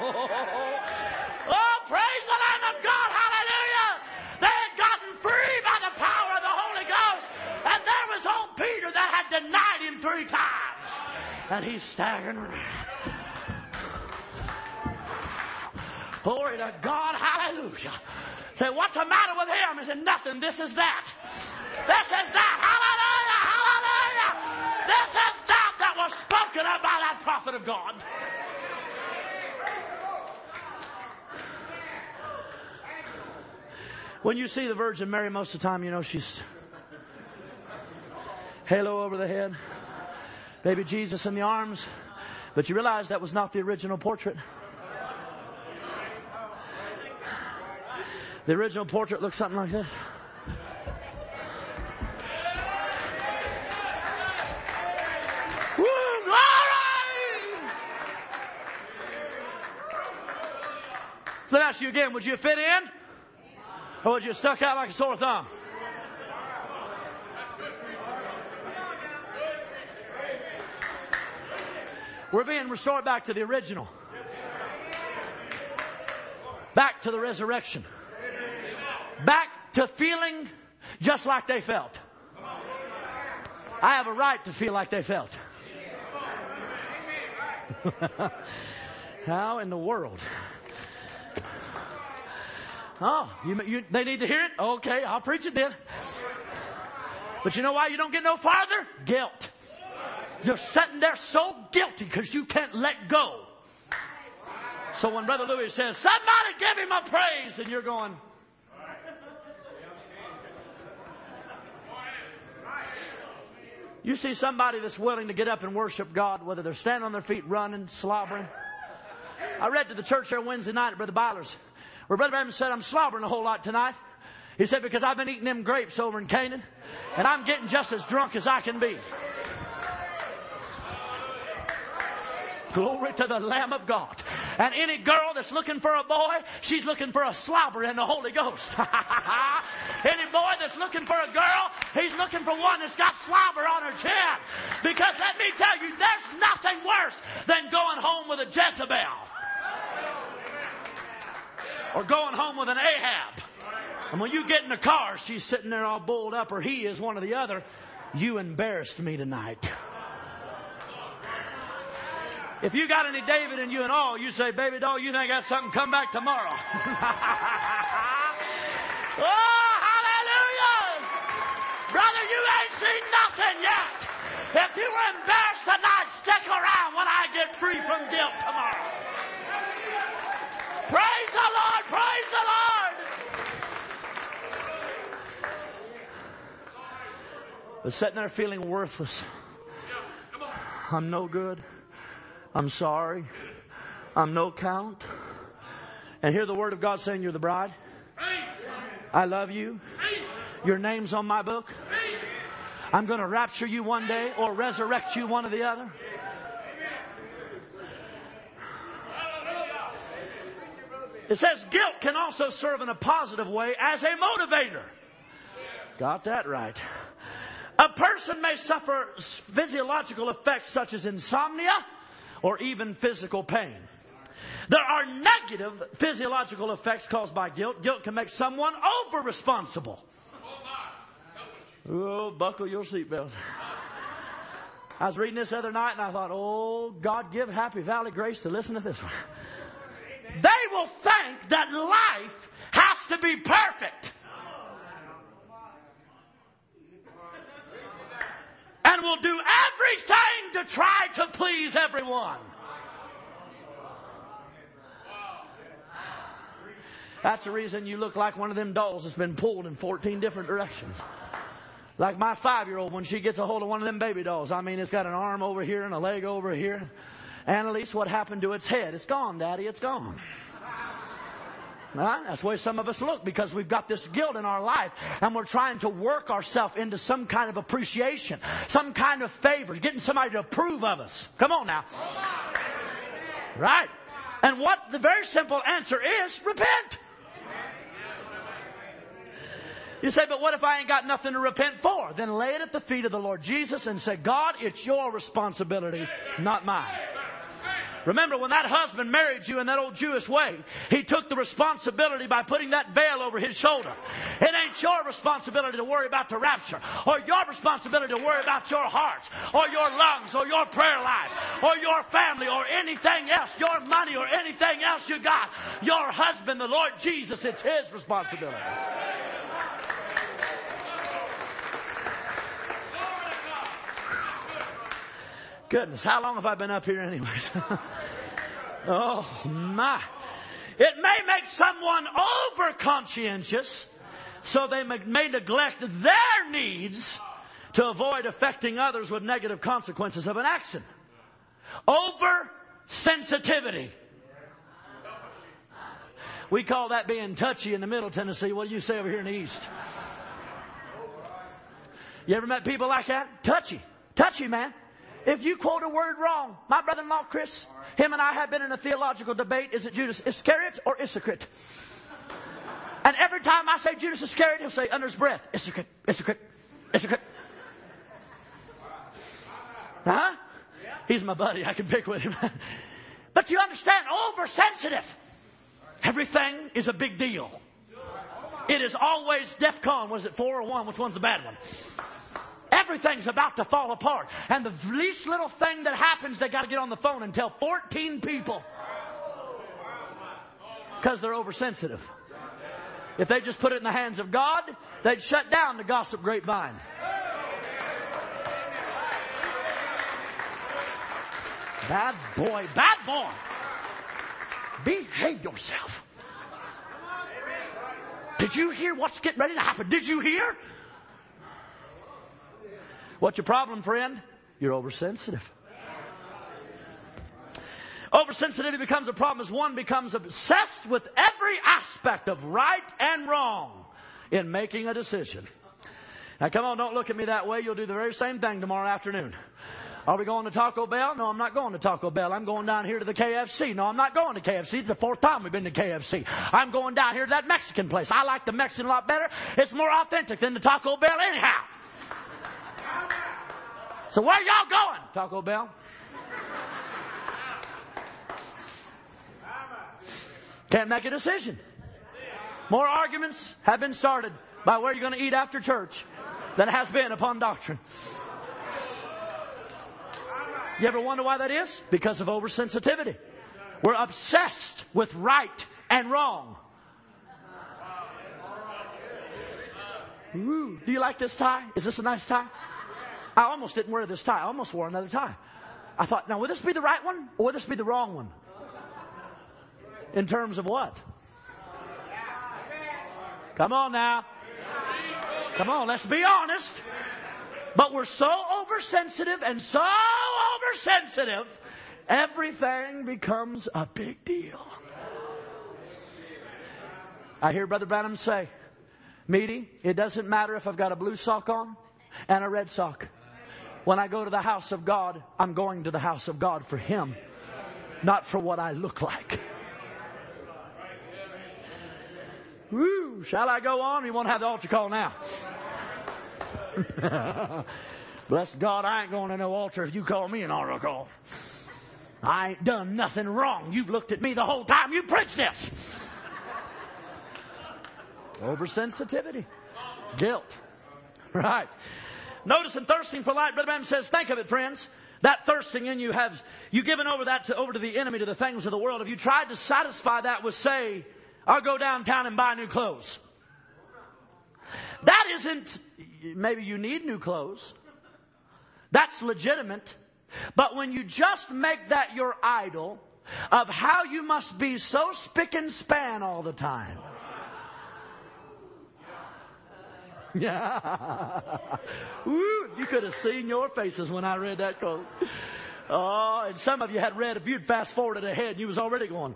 praise the Lamb of God. Hallelujah. They had gotten free by the power of the Holy Ghost. And there was old Peter that had denied him three times. And he's staggering around. Glory to God. Hallelujah. Say, what's the matter with him? He said, nothing. This is that. This is that. Hallelujah. Hallelujah. This is that that was spoken of by that prophet of God. When you see the Virgin Mary, most of the time, you know she's halo over the head, baby Jesus in the arms. But you realize that was not the original portrait. The original portrait looks something like this. Woo, glory! Let me ask you again, would you fit in? Or would you have stuck out like a sore thumb? We're being restored back to the original. Back to the resurrection. Back to feeling just like they felt. I have a right to feel like they felt. How in the world? Oh, you, you, they need to hear it? Okay, I'll preach it then. But you know why you don't get no farther? Guilt. You're sitting there so guilty because you can't let go. So when Brother Louis says, somebody give him a praise, and you're going... You see somebody that's willing to get up and worship God, whether they're standing on their feet, running, slobbering. I read to the church there Wednesday night at Brother Byler's, where Brother Branham said, I'm slobbering a whole lot tonight. He said, because I've been eating them grapes over in Canaan, and I'm getting just as drunk as I can be. Glory to the Lamb of God. And any girl that's looking for a boy, she's looking for a slobber in the Holy Ghost. Any boy that's looking for a girl, he's looking for one that's got slobber on her chin. Because let me tell you, there's nothing worse than going home with a Jezebel. Or going home with an Ahab. And when you get in the car, she's sitting there all bulled up, or he is, one or the other. You embarrassed me tonight. If you got any David in you and all, you say, baby doll, you think that's something, come back tomorrow. Oh, hallelujah! Brother, you ain't seen nothing yet. If you were embarrassed tonight, stick around when I get free from guilt tomorrow. Praise the Lord, praise the Lord. But sitting there feeling worthless. I'm no good. I'm sorry. I'm no count. And hear the word of God saying you're the bride. I love you. Your name's on my book. I'm going to rapture you one day or resurrect you, one or the other. It says guilt can also serve in a positive way as a motivator. Got that right. A person may suffer physiological effects such as insomnia or even physical pain. There are negative physiological effects caused by guilt. Guilt can make someone over-responsible. Oh, buckle your seatbelt. I was reading this the other night and I thought, oh, God, give Happy Valley grace to listen to this one. They will think that life has to be perfect. And will do everything to try to please everyone. That's the reason you look like one of them dolls that's been pulled in fourteen different directions. Like my five-year-old, when she gets a hold of one of them baby dolls. I mean, it's got an arm over here and a leg over here. Annalise, what happened to its head? It's gone, Daddy. It's gone. Right? That's the way some of us look because we've got this guilt in our life and we're trying to work ourselves into some kind of appreciation, some kind of favor, getting somebody to approve of us. Come on now. Right? And what the very simple answer is, repent. You say, but what if I ain't got nothing to repent for? Then lay it at the feet of the Lord Jesus and say, God, it's your responsibility, not mine. Remember, when that husband married you in that old Jewish way, he took the responsibility by putting that veil over his shoulder. It ain't your responsibility to worry about the rapture, or your responsibility to worry about your heart, or your lungs, or your prayer life, or your family, or anything else, your money, or anything else you got. Your husband, the Lord Jesus, it's his responsibility. Goodness, how long have I been up here anyways? Oh, my. It may make someone over-conscientious, so they may neglect their needs to avoid affecting others with negative consequences of an action. Over-sensitivity. We call that being touchy in the Middle Tennessee. What do you say over here in the East? You ever met people like that? Touchy. Touchy, man. If you quote a word wrong, my brother-in-law Chris, him and I have been in a theological debate. Is it Judas Iscariot or Issachar? And every time I say Judas Iscariot, he'll say under his breath, Issachar, Issachar, Issachar. Huh? He's my buddy. I can pick with him. But you understand, oversensitive. Everything is a big deal. It is always DEFCON. Was it four or one? Which one's the bad one? Everything's about to fall apart. And the least little thing that happens, they got to get on the phone and tell fourteen people. Because they're oversensitive. If they just put it in the hands of God, they'd shut down the gossip grapevine. Bad boy, bad boy. Behave yourself. Did you hear what's getting ready to happen? Did you hear? What's your problem, friend? You're oversensitive. Oversensitivity becomes a problem as one becomes obsessed with every aspect of right and wrong in making a decision. Now, come on, don't look at me that way. You'll do the very same thing tomorrow afternoon. Are we going to Taco Bell? No, I'm not going to Taco Bell. I'm going down here to the K F C. No, I'm not going to K F C. It's the fourth time we've been to K F C. I'm going down here to that Mexican place. I like the Mexican a lot better. It's more authentic than the Taco Bell anyhow. So where y'all going? Taco Bell. Can't make a decision. More arguments have been started by where you're going to eat after church than has been upon doctrine. You ever wonder why that is? Because of oversensitivity. We're obsessed with right and wrong. Ooh, do you like this tie? Is this a nice tie? I almost didn't wear this tie. I almost wore another tie. I thought, now, would this be the right one or would this be the wrong one? In terms of what? Come on now. Come on, let's be honest. But we're so oversensitive and so oversensitive, everything becomes a big deal. I hear Brother Branham say, Meaty, it doesn't matter if I've got a blue sock on and a red sock. When I go to the house of God, I'm going to the house of God for Him, not for what I look like. Woo! Shall I go on? You won't have the altar call now. Bless God, I ain't going to no altar if you call me an altar call. I ain't done nothing wrong. You've looked at me the whole time you preached this. Oversensitivity. Guilt. Right. Notice in thirsting for light, Brother Branham says, think of it, friends. That thirsting in you, have you given over that to, over to the enemy, to the things of the world? Have you tried to satisfy that with, say, I'll go downtown and buy new clothes? That isn't, maybe you need new clothes. That's legitimate. But when you just make that your idol of how you must be so spick and span all the time. Yeah. Woo, you could have seen your faces when I read that quote. Oh, and some of you had read, if you'd fast forwarded ahead, you was already going.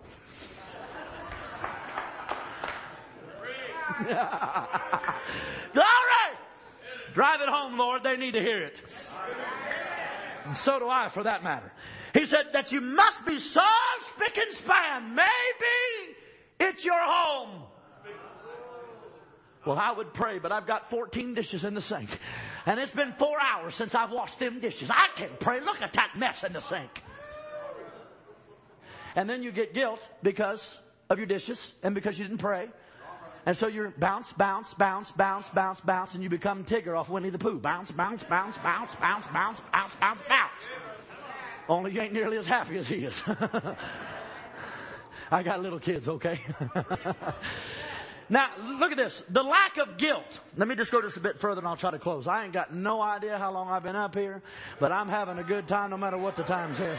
Glory! Drive it home, Lord. They need to hear it. And so do I, for that matter. He said that you must be so spick and span. Maybe it's your home. Well, I would pray, but I've got fourteen dishes in the sink. And it's been four hours since I've washed them dishes. I can't pray. Look at that mess in the sink. And then you get guilt because of your dishes and because you didn't pray. And so you're bounce, bounce, bounce, bounce, bounce, bounce, and you become Tigger off Winnie the Pooh. Bounce, bounce, bounce, bounce, bounce, bounce, bounce, bounce, bounce. Only you ain't nearly as happy as he is. I got little kids, okay? Now, look at this. The lack of guilt. Let me just go just a bit further and I'll try to close. I ain't got no idea how long I've been up here, but I'm having a good time no matter what the time says.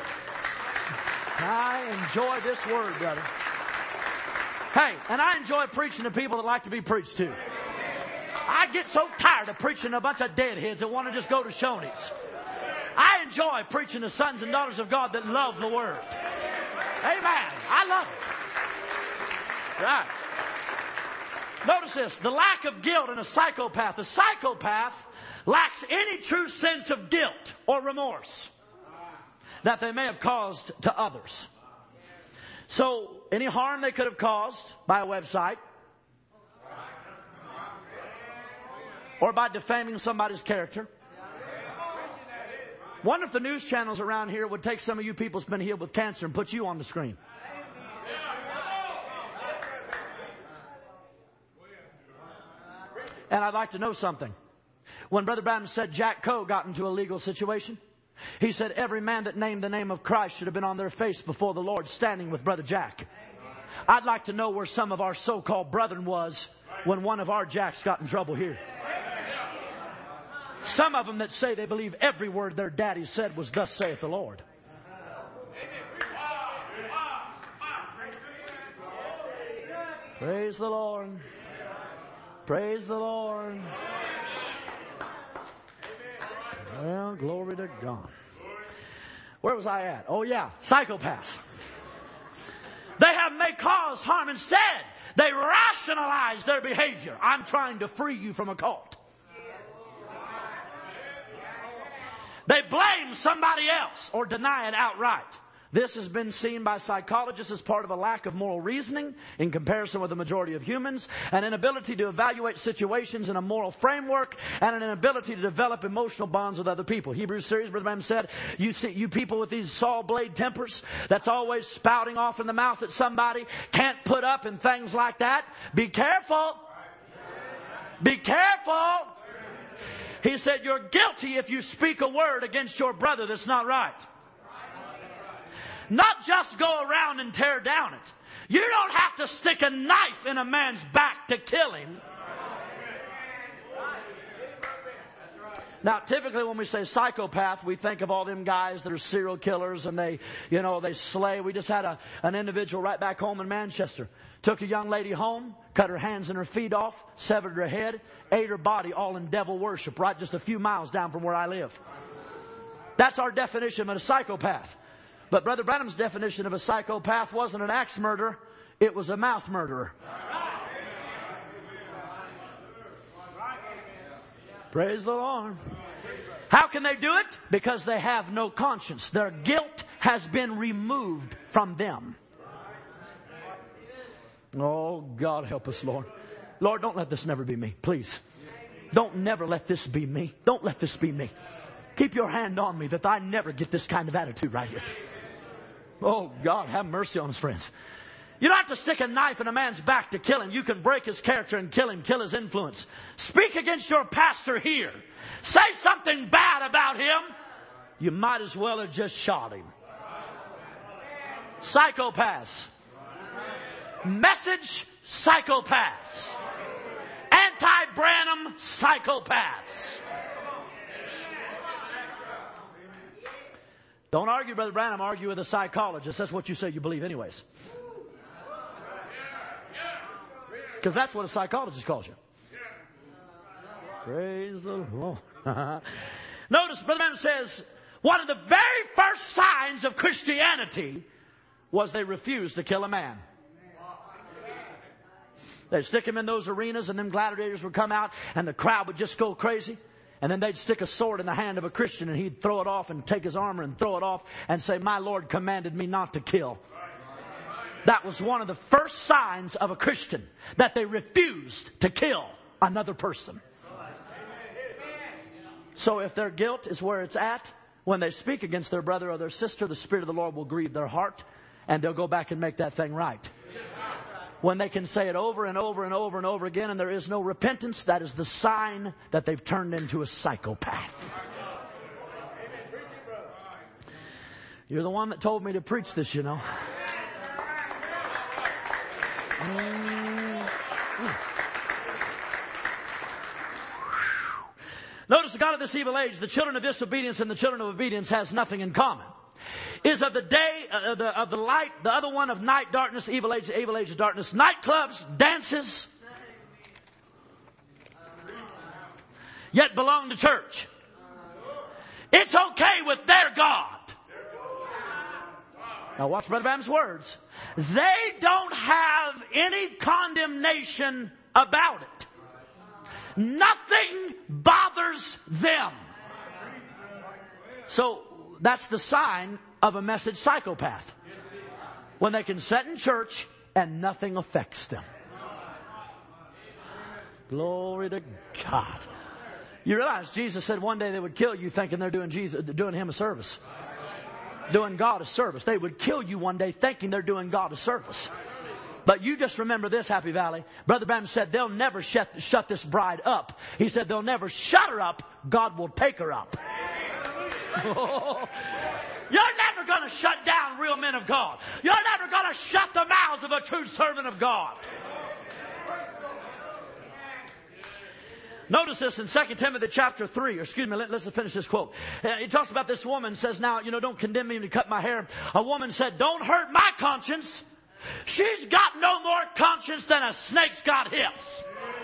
I enjoy this word, brother. Hey, and I enjoy preaching to people that like to be preached to. I get so tired of preaching to a bunch of deadheads that want to just go to Shoney's. I enjoy preaching to sons and daughters of God that love the Word. Amen. I love it. Right. Notice this. The lack of guilt in a psychopath. A psychopath lacks any true sense of guilt or remorse that they may have caused to others. So, any harm they could have caused by a website or by defaming somebody's character. Wonder if the news channels around here would take some of you people that's been healed with cancer and put you on the screen. And I'd like to know something. When Brother Branham said Jack Coe got into a legal situation, he said every man that named the name of Christ should have been on their face before the Lord standing with Brother Jack. I'd like to know where some of our so-called brethren was when one of our Jacks got in trouble here. Some of them that say they believe every word their daddy said was thus saith the Lord. Praise the Lord. Praise the Lord. Well, glory to God. Where was I at? Oh yeah, psychopaths. They have may cause harm. Instead, they rationalize their behavior. I'm trying to free you from a cult. They blame somebody else or deny it outright. This has been seen by psychologists as part of a lack of moral reasoning in comparison with the majority of humans, an inability to evaluate situations in a moral framework, and an inability to develop emotional bonds with other people. Hebrews series, Brother Branham said, you see, you people with these saw blade tempers that's always spouting off in the mouth at somebody, can't put up in things like that. Be careful. Be careful. He said, you're guilty if you speak a word against your brother that's not right. Not just go around and tear down it. You don't have to stick a knife in a man's back to kill him. Now, typically when we say psychopath, we think of all them guys that are serial killers and they, you know, they slay. We just had a, an individual right back home in Manchester. Took a young lady home, cut her hands and her feet off, severed her head, ate her body, all in devil worship, right just a few miles down from where I live. That's our definition of a psychopath. But Brother Branham's definition of a psychopath wasn't an axe murderer. It was a mouth murderer. Praise the Lord. How can they do it? Because they have no conscience. Their guilt has been removed from them. Oh, God help us, Lord. Lord, don't let this never be me, please. Don't never let this be me. Don't let this be me. Keep your hand on me that I never get this kind of attitude right here. Oh, God, have mercy on us, friends. You don't have to stick a knife in a man's back to kill him. You can break his character and kill him, kill his influence. Speak against your pastor here. Say something bad about him. You might as well have just shot him. Psychopaths. Message psychopaths. Anti-Branham psychopaths. Don't argue, Brother Branham. Argue with a psychologist. That's what you say you believe anyways. Because that's what a psychologist calls you. Praise the Lord. Notice, Brother Branham says, one of the very first signs of Christianity was they refused to kill a man. They'd stick him in those arenas and them gladiators would come out and the crowd would just go crazy. And then they'd stick a sword in the hand of a Christian and he'd throw it off and take his armor and throw it off and say, my Lord commanded me not to kill. That was one of the first signs of a Christian, that they refused to kill another person. So if their guilt is where it's at, when they speak against their brother or their sister, the Spirit of the Lord will grieve their heart and they'll go back and make that thing right. When they can say it over and over and over and over again and there is no repentance, that is the sign that they've turned into a psychopath. You're the one that told me to preach this, you know. Notice the God of this evil age, the children of disobedience and the children of obedience has nothing in common. Is of the day, uh, the, of the light, the other one of night, darkness, evil age, evil age of darkness, nightclubs, dances, yet belong to church. It's okay with their God. Now watch Brother Branham's words. They don't have any condemnation about it. Nothing bothers them. So that's the sign of a message psychopath. When they can sit in church and nothing affects them. Glory to God. You realize Jesus said one day they would kill you thinking they're doing Jesus, doing him a service. Doing God a service. They would kill you one day thinking they're doing God a service. But you just remember this, Happy Valley. Brother Branham said they'll never shut, shut this bride up. He said they'll never shut her up. God will take her up. Oh, you're never going to shut down real men of God. You're never going to shut the mouths of a true servant of God. Notice this in Second Timothy chapter three. Or excuse me, let, let's finish this quote. Uh, he talks about this woman, says, now, you know, don't condemn me to cut my hair. A woman said, don't hurt my conscience. She's got no more conscience than a snake's got hips.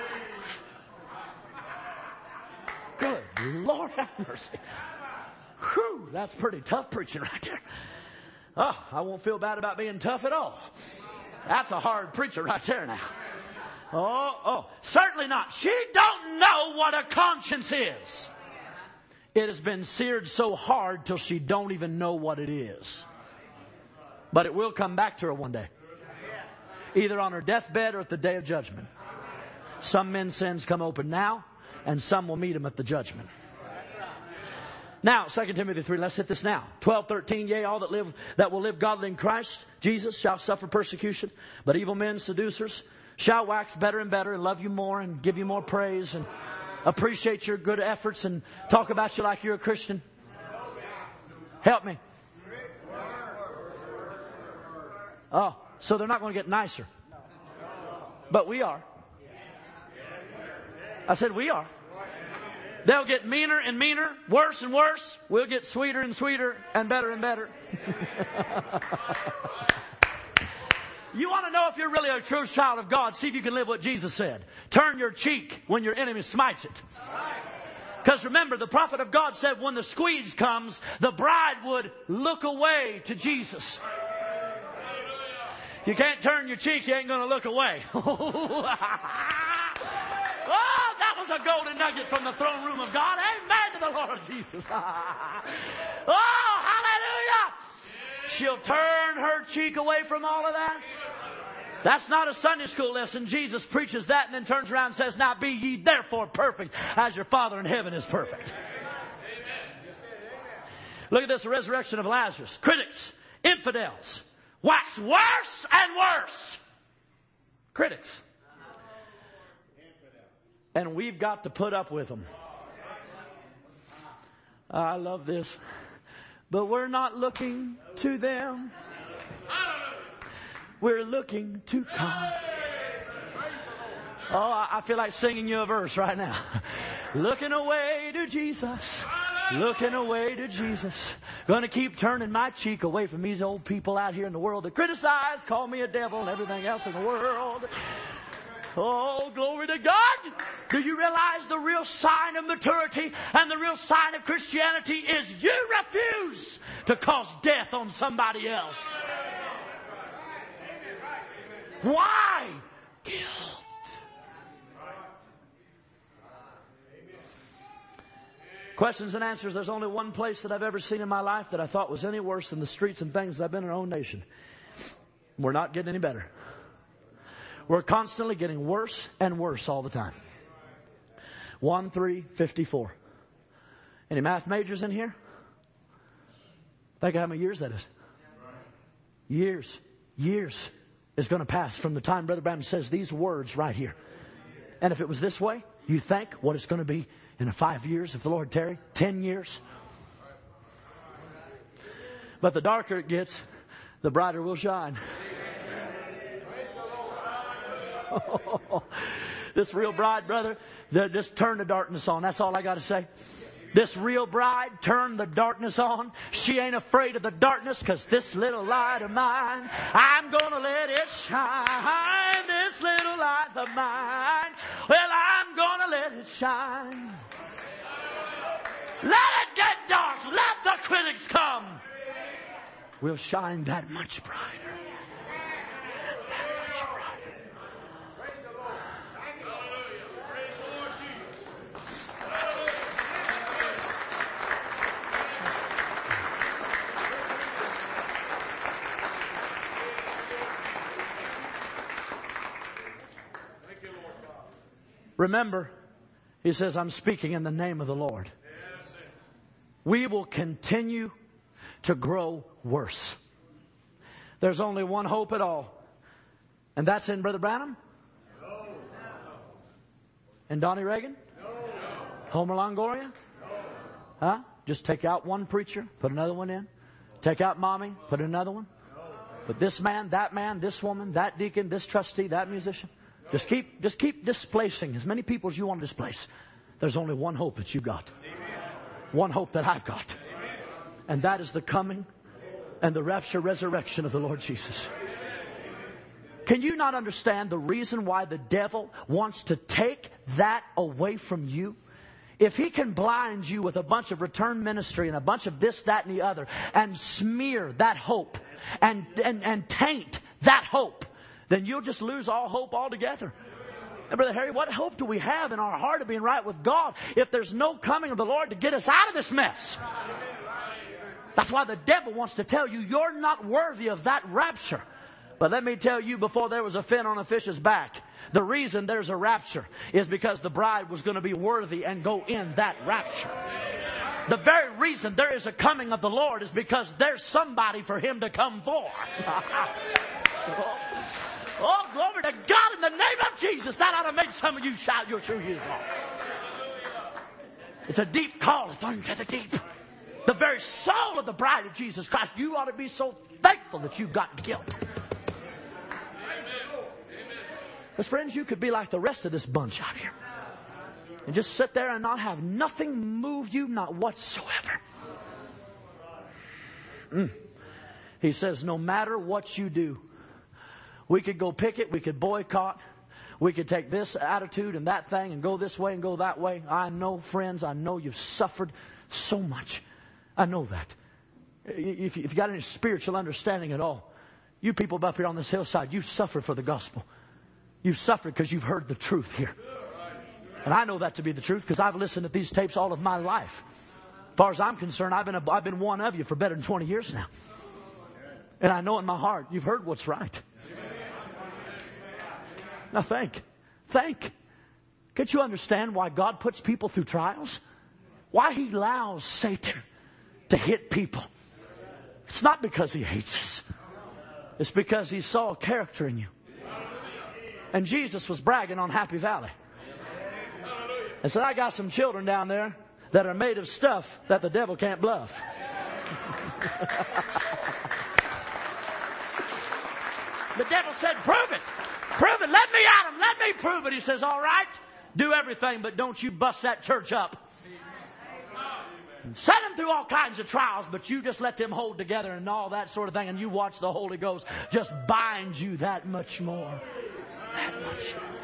Good Lord have mercy. Whew, that's pretty tough preaching right there. Oh, I won't feel bad about being tough at all. That's a hard preacher right there now. Oh, oh, certainly not. She don't know what a conscience is. It has been seared so hard till she don't even know what it is. But it will come back to her one day. Either on her deathbed or at the day of judgment. Some men's sins come open now, and some will meet them at the judgment. Now, Second Timothy three, let's hit this now. twelve, thirteen, yea, all that live, that will live godly in Christ Jesus shall suffer persecution, but evil men, seducers, shall wax better and better and love you more and give you more praise and appreciate your good efforts and talk about you like you're a Christian. Help me. Oh, so they're not going to get nicer. But we are. I said we are. They'll get meaner and meaner, worse and worse. We'll get sweeter and sweeter and better and better. You want to know if you're really a true child of God? See if you can live what Jesus said. Turn your cheek when your enemy smites it. Because remember, the prophet of God said when the squeeze comes, the bride would look away to Jesus. You can't turn your cheek, you ain't going to look away. Oh, that was a golden nugget from the throne room of God. Amen to the Lord Jesus. Oh, hallelujah. She'll turn her cheek away from all of that. That's not a Sunday school lesson. Jesus preaches that and then turns around and says, now be ye therefore perfect as your Father in heaven is perfect. Look at this resurrection of Lazarus. Critics, infidels, wax worse and worse. Critics. And we've got to put up with them. I love this. But we're not looking to them. We're looking to God. Oh, I feel like singing you a verse right now. Looking away to Jesus. Looking away to Jesus. Gonna keep turning my cheek away from these old people out here in the world that criticize, call me a devil and everything else in the world. Oh, glory to God. Do you realize the real sign of maturity and the real sign of Christianity is you refuse to cause death on somebody else? Why? Guilt. Questions and answers. There's only one place that I've ever seen in my life that I thought was any worse than the streets and things that I've been in our own nation. We're not getting any better. We're constantly getting worse and worse all the time. one three fifty-four. Any math majors in here? Think of how many years that is. Years. Years is going to pass from the time Brother Branham says these words right here. And if it was this way, you think what it's going to be in five years if the Lord tarry? Ten years? But the darker it gets, the brighter will shine. This real bride, brother, just turn the darkness on. That's all I got to say. This real bride, turn the darkness on. She ain't afraid of the darkness because this little light of mine, I'm going to let it shine. This little light of mine, well, I'm going to let it shine. Let it get dark. Let the critics come. We'll shine that much brighter. Remember, he says, I'm speaking in the name of the Lord. We will continue to grow worse. There's only one hope at all. And that's in Brother Branham? No. And Donnie Reagan? No. Homer Longoria? No. Huh? Just take out one preacher, put another one in. Take out mommy, put another one. No. But this man, that man, this woman, that deacon, this trustee, that musician. Just keep, just keep displacing as many people as you want to displace. There's only one hope that you got. One hope that I've got. And that is the coming and the rapture resurrection of the Lord Jesus. Can you not understand the reason why the devil wants to take that away from you? If he can blind you with a bunch of return ministry and a bunch of this, that, and the other, and smear that hope and, and, and taint that hope, then you'll just lose all hope altogether. And Brother Harry, what hope do we have in our heart of being right with God if there's no coming of the Lord to get us out of this mess? That's why the devil wants to tell you you're not worthy of that rapture. But let me tell you, before there was a fin on a fish's back, the reason there's a rapture is because the bride was going to be worthy and go in that rapture. The very reason there is a coming of the Lord is because there's somebody for him to come for. Oh, glory to God in the name of Jesus. That ought to make some of you shout your true years off. It's a deep calleth unto the deep. The very soul of the bride of Jesus Christ. You ought to be so thankful that you got guilt. Because friends, you could be like the rest of this bunch out here. And just sit there and not have nothing move you, not whatsoever. Mm. He says, no matter what you do, we could go picket, we could boycott, we could take this attitude and that thing and go this way and go that way. I know, friends, I know you've suffered so much. I know that. If you've got any spiritual understanding at all, you people up here on this hillside, you've suffered for the gospel. You've suffered because you've heard the truth here. And I know that to be the truth because I've listened to these tapes all of my life. As far as I'm concerned, I've been, a, I've been one of you for better than twenty years now. And I know in my heart, you've heard what's right. Now think. Think. Can't you understand why God puts people through trials? Why He allows Satan to hit people? It's not because He hates us. It's because He saw a character in you. And Jesus was bragging on Happy Valley. And said, I got some children down there that are made of stuff that the devil can't bluff. The devil said, prove it. Prove it. Let me at him. Let me prove it. He says, all right, do everything, but don't you bust that church up. Set them through all kinds of trials, but you just let them hold together and all that sort of thing, and you watch the Holy Ghost just bind you that much more. That much more.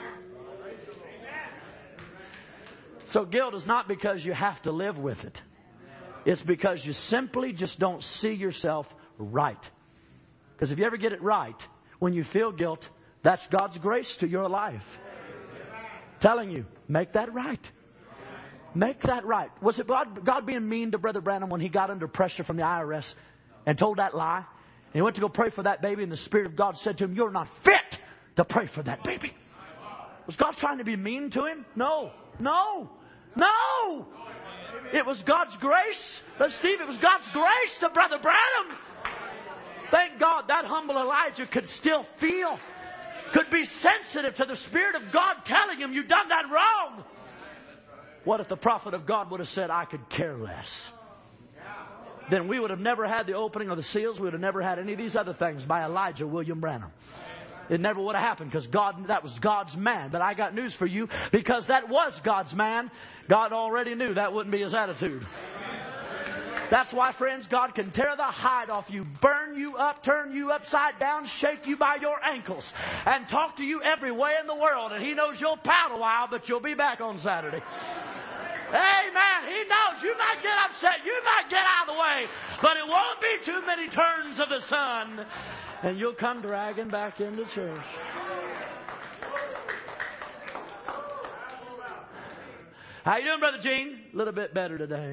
So guilt is not because you have to live with it. It's because you simply just don't see yourself right. Because if you ever get it right, when you feel guilt, that's God's grace to your life. Telling you, make that right. Make that right. Was it God, God being mean to Brother Branham when he got under pressure from the I R S and told that lie? And he went to go pray for that baby, and the Spirit of God said to him, you're not fit to pray for that baby. Was God trying to be mean to him? No. No. No. It was God's grace. But Steve, it was God's grace to Brother Branham. Thank God that humble Elijah could still feel, could be sensitive to the Spirit of God telling him, you've done that wrong. What if the prophet of God would have said, I could care less? Then we would have never had the opening of the seals. We would have never had any of these other things by Elijah William Branham. It never would have happened because God, that was God's man. But I got news for you, because that was God's man. God already knew that wouldn't be his attitude. That's why, friends, God can tear the hide off you, burn you up, turn you upside down, shake you by your ankles, and talk to you every way in the world. And He knows you'll pout a while, but you'll be back on Saturday. Amen. He knows you might get upset, you might get out of the way, but it won't be too many turns of the sun, and you'll come dragging back into church. How you doing, Brother Gene? A little bit better today.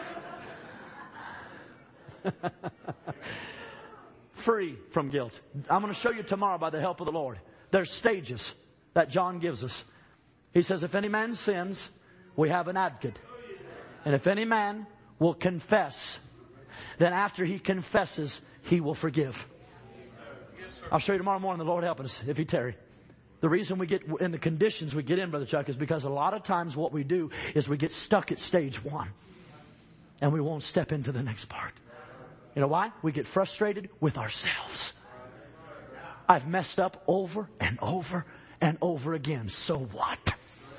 Free from guilt. I'm going to show you tomorrow by the help of the Lord. There's stages that John gives us. He says, if any man sins, we have an advocate. And if any man will confess, then after he confesses, he will forgive. I'll show you tomorrow morning, the Lord helping us, if He tarry. The reason we get in the conditions we get in, Brother Chuck, is because a lot of times what we do is we get stuck at stage one. And we won't step into the next part. You know why? We get frustrated with ourselves. I've messed up over and over and over again. So what?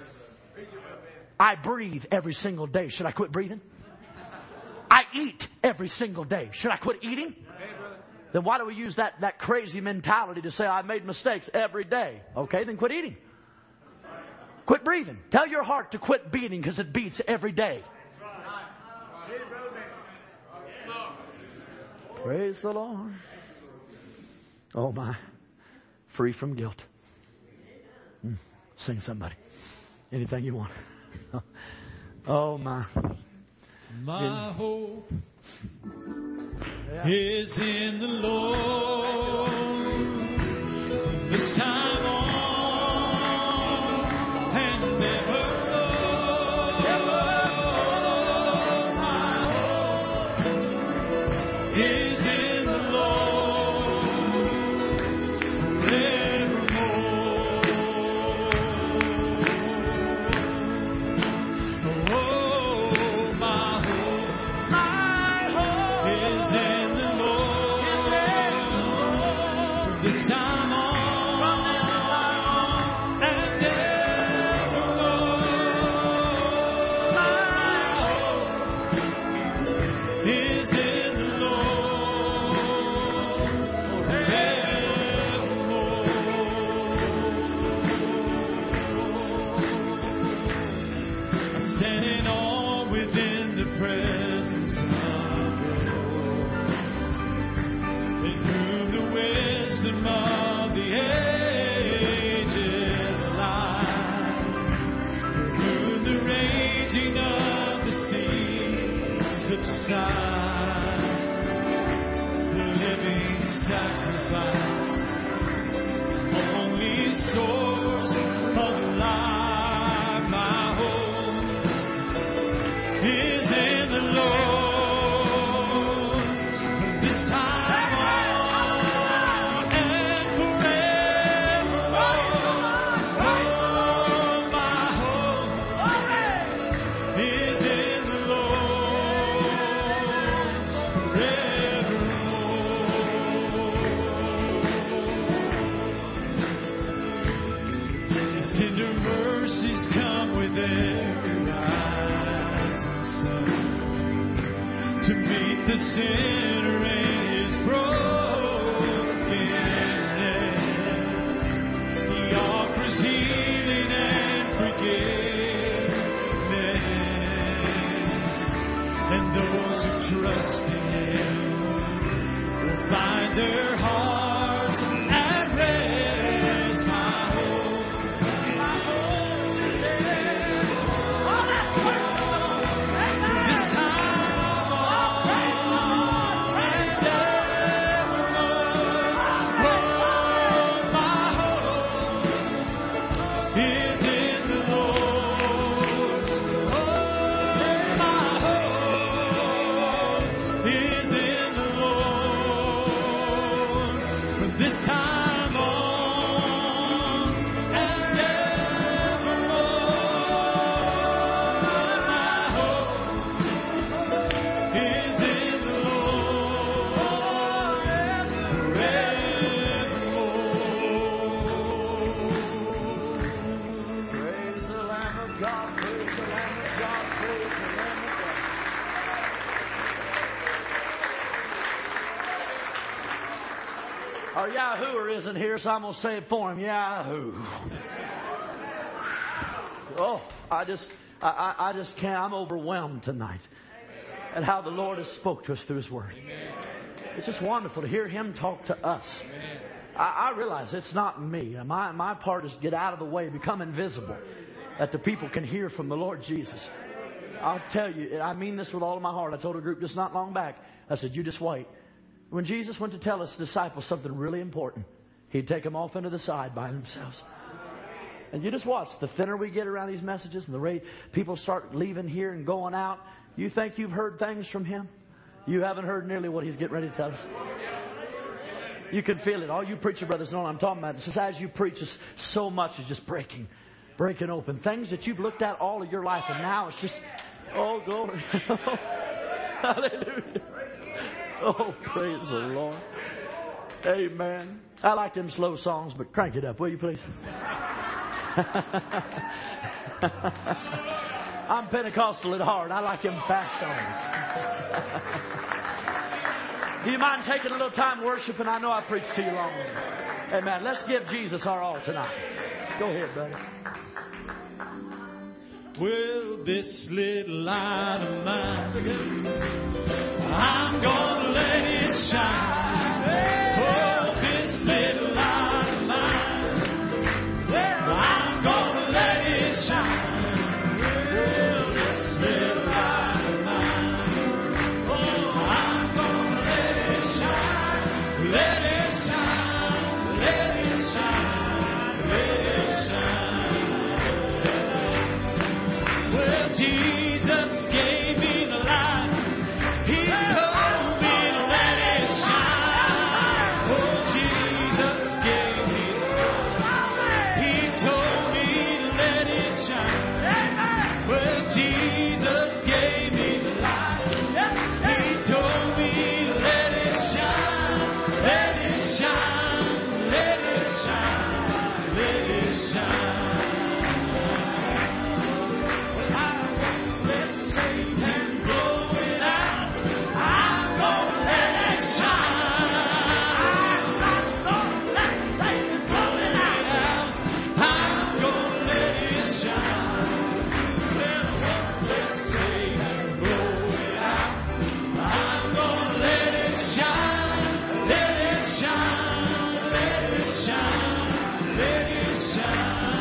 I breathe every single day. Should I quit breathing? I eat every single day. Should I quit eating? Then why do we use that, that crazy mentality to say I made mistakes every day? Okay, then quit eating. Quit breathing. Tell your heart to quit beating because it beats every day. Praise the Lord. Oh my. Free from guilt. Mm. Sing somebody. Anything you want. Oh my. My in, hope yeah. is in the Lord. From this time on and never. Is in the Lord evermore. Oh, my hope, my hope is in the Lord. From this time on and evermore. is in the Lord forevermore. I stand in awe within the presence of God, in whom the wisdom of the ages lie, for whom the raging of the sea subside. The living sacrifice, only source of life, my hope is in the Lord from this time on and forevermore. Oh, my hope is in the Lord forevermore. His tender mercies come with every rising sun to meet the sinner in his brokenness. He offers healing and forgiveness, and those who trust in him will find their hearts at rest. My hope, my hope is in this time on and evermore. Oh, my hope is in the Lord. Oh, my hope is in the Lord. From this time on and evermore, my hope is in the Lord forevermore. Praise the Lamb of God, praise the Lamb of God, praise the Lamb of God. Our Yahooer isn't here, so I'm going to say it for him. Yahoo. Oh, I just, I, I, I just can't. I'm overwhelmed tonight at how the Lord has spoke to us through His Word. It's just wonderful to hear Him talk to us. I, I realize it's not me. My, my part is get out of the way, become invisible, that the people can hear from the Lord Jesus. I'll tell you, I mean this with all of my heart. I told a group just not long back, I said, you just wait. When Jesus went to tell His disciples something really important, He'd take them off into the side by themselves. And you just watch. The thinner we get around these messages and the rate people start leaving here and going out, you think you've heard things from Him? You haven't heard nearly what He's getting ready to tell us. You can feel it. All you preacher brothers know what I'm talking about. It's just as you preach, it's so much is just breaking, breaking open. Things that you've looked at all of your life, and now it's just, oh, glory. Hallelujah. Oh, praise the Lord. Amen. I like them slow songs, but crank it up, will you please? I'm Pentecostal at heart. I like them fast songs. Do you mind taking a little time worshiping? I know I preached to you long. Amen. Let's give Jesus our all tonight. Go ahead, buddy. Well, this little light of mine, I'm gonna let it shine. Oh, this little light of mine, I'm gonna let it shine. Oh, this little light of mine, oh, I'm gonna let it shine. Let it shine, let it shine, let it shine. Well, Jesus gave me the light. He told me to let it shine. Oh, Jesus gave me the light. He told me to let it shine. Well, Jesus gave me the light. He told me to let it shine. Let it shine. Let it shine. Let it shine. I shine, let it shine.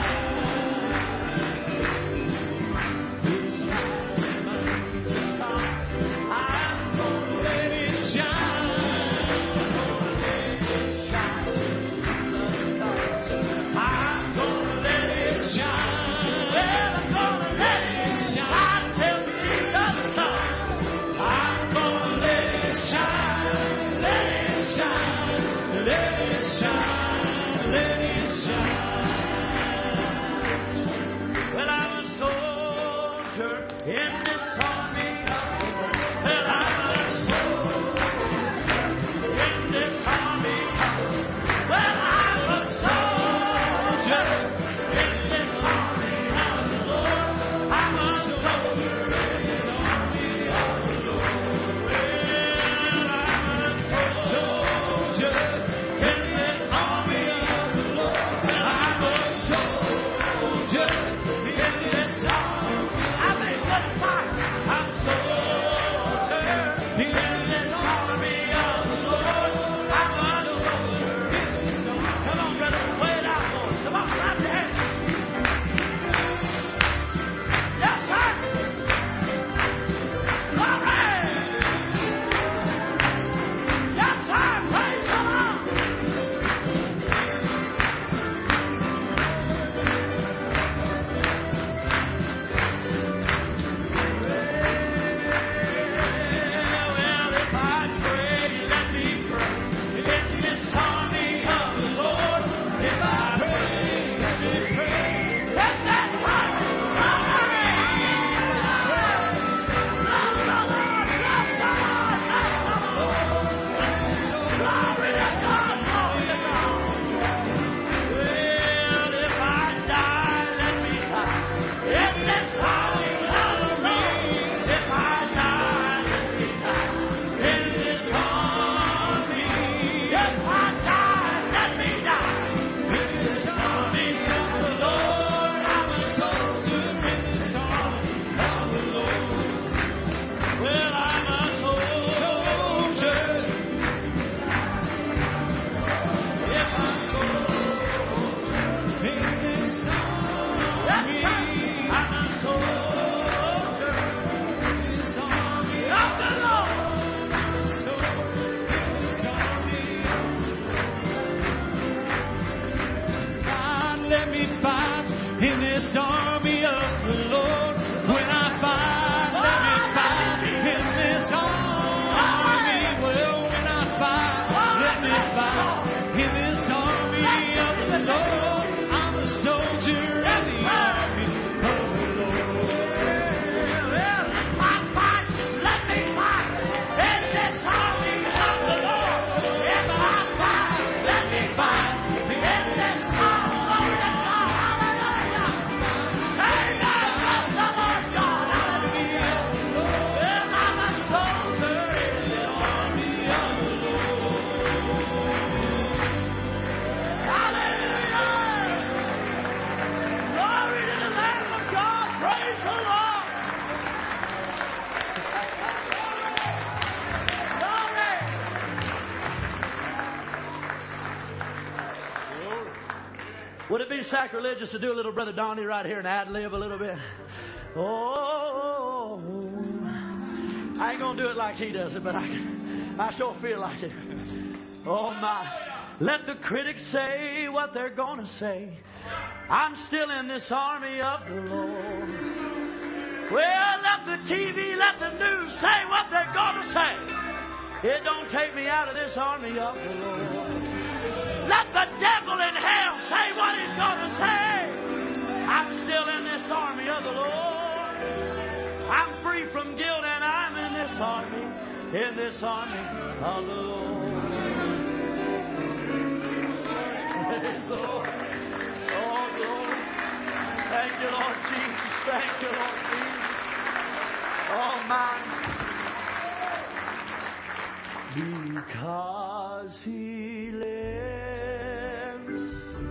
I'm gonna let it shine. I'm gonna let it shine. Well, I'm gonna let it shine till Jesus comes. I'm gonna let it shine, let it shine, let it shine, let it shine. Well, I'm a soldier in this army. Well, I'm a soldier in this army. Well, I'm a soldier in this army of the Lord. I'm a soldier in this army of the Lord. Well, I'm a soldier in this army of the Lord. I'm a soldier in this army. I'm a soldier. I'm a soldier in this army of the Lord. I'm a soldier in this army. Come on, brother, play it out for us. Come on, clap your hands. Yes, sir. Glory. Yes, sir. Praise the Lord. Well, if I pray, let me pray in this army of the Lord. If I pray, let me pray. Let that fire glory. Bless the Lord, bless the Lord, bless the Lord. Glory to God, glory to God. Well, if I die, let me die in this army of the Lord. If I die, let me die in this army. If I die, let me die in this army of the Lord. I'm a soldier in this army of the Lord. Well, I'm a soldier. If I go in this army, I'm a soldier in this army of the Lord. I'm a soldier in this army. God, let me fight in this army of the Lord. When I fight, let me fight in this army. Well, when I fight, let me fight in this army of the Lord. I'm a soldier in the army of the Lord. Well, if I fight, let me fight in this army of the Lord. If I fight, let me fight in this army. Glory to God. Hallelujah. Amen. Bless the Lord God. Hallelujah. Well, I'm a soldier in this army of the Lord. Hallelujah. Glory to the Lamb of God. Praise the Lord. Glory. Would it be sacrilegious to do a little Brother Donnie right here and ad-lib a little bit? Oh, I ain't gonna do it like he does it, but I, I sure feel like it. Oh my! Let the critics say what they're gonna say. I'm still in this army of the Lord. Well, let the T V, let the news say what they're gonna say. It don't take me out of this army of the Lord. Let the devil in hell say what he's gonna say. I'm still in this army of the Lord. I'm free from guilt and I'm in this army, in this army of the Lord. Praise the Lord. Oh, glory. Thank you, Lord Jesus. Thank you, Lord Jesus. Oh, my. Because He lives,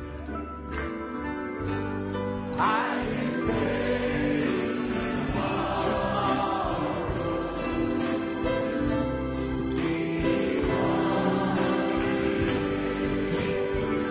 I face tomorrow. He won.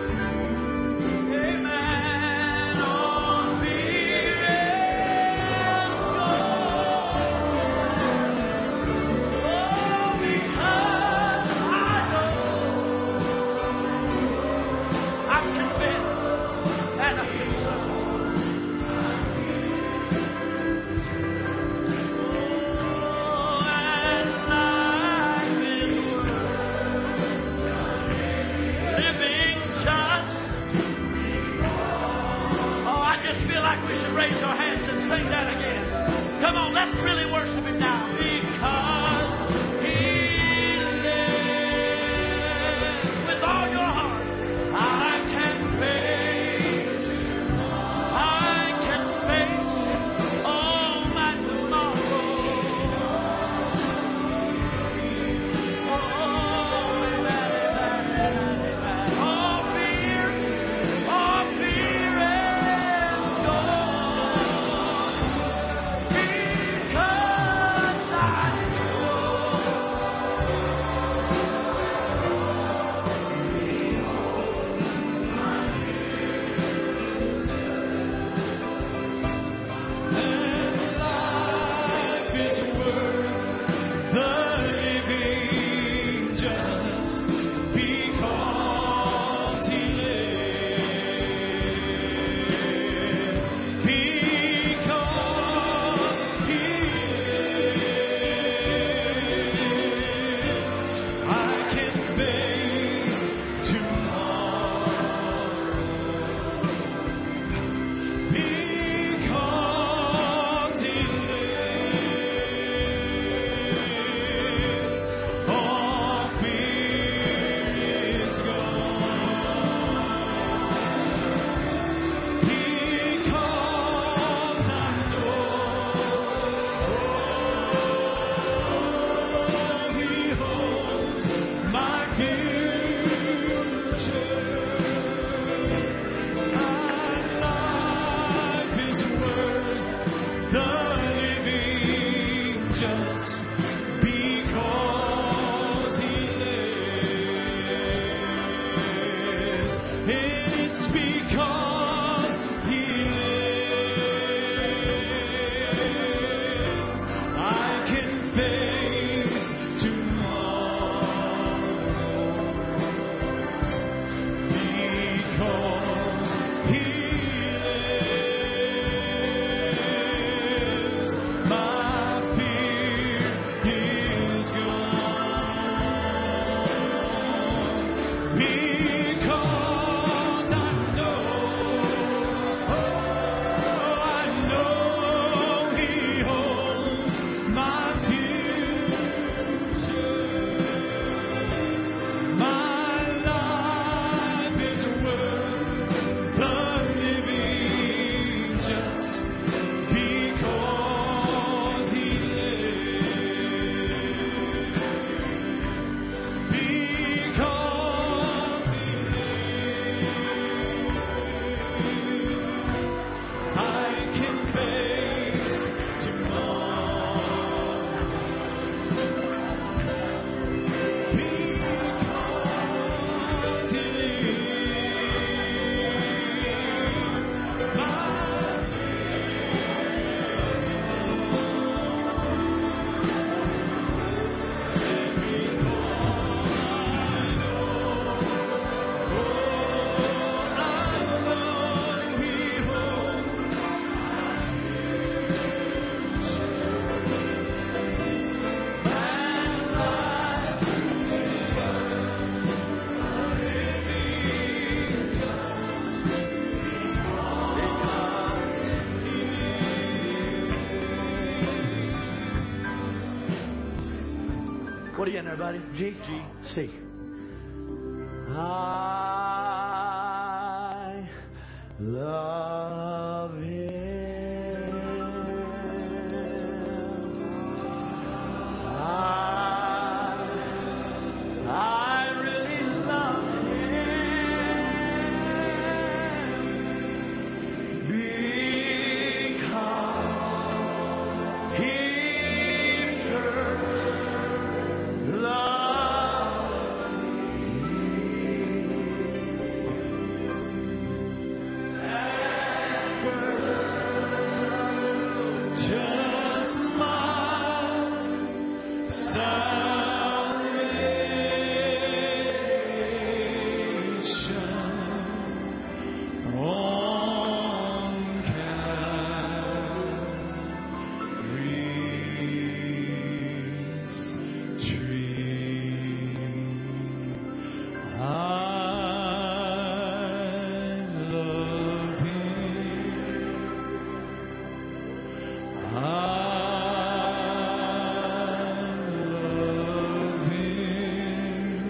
What are you in there, buddy? G? G. C. I love Him. I, I really love Him because He first loved just my salvation on Calvary's tree. I love Him. I love Him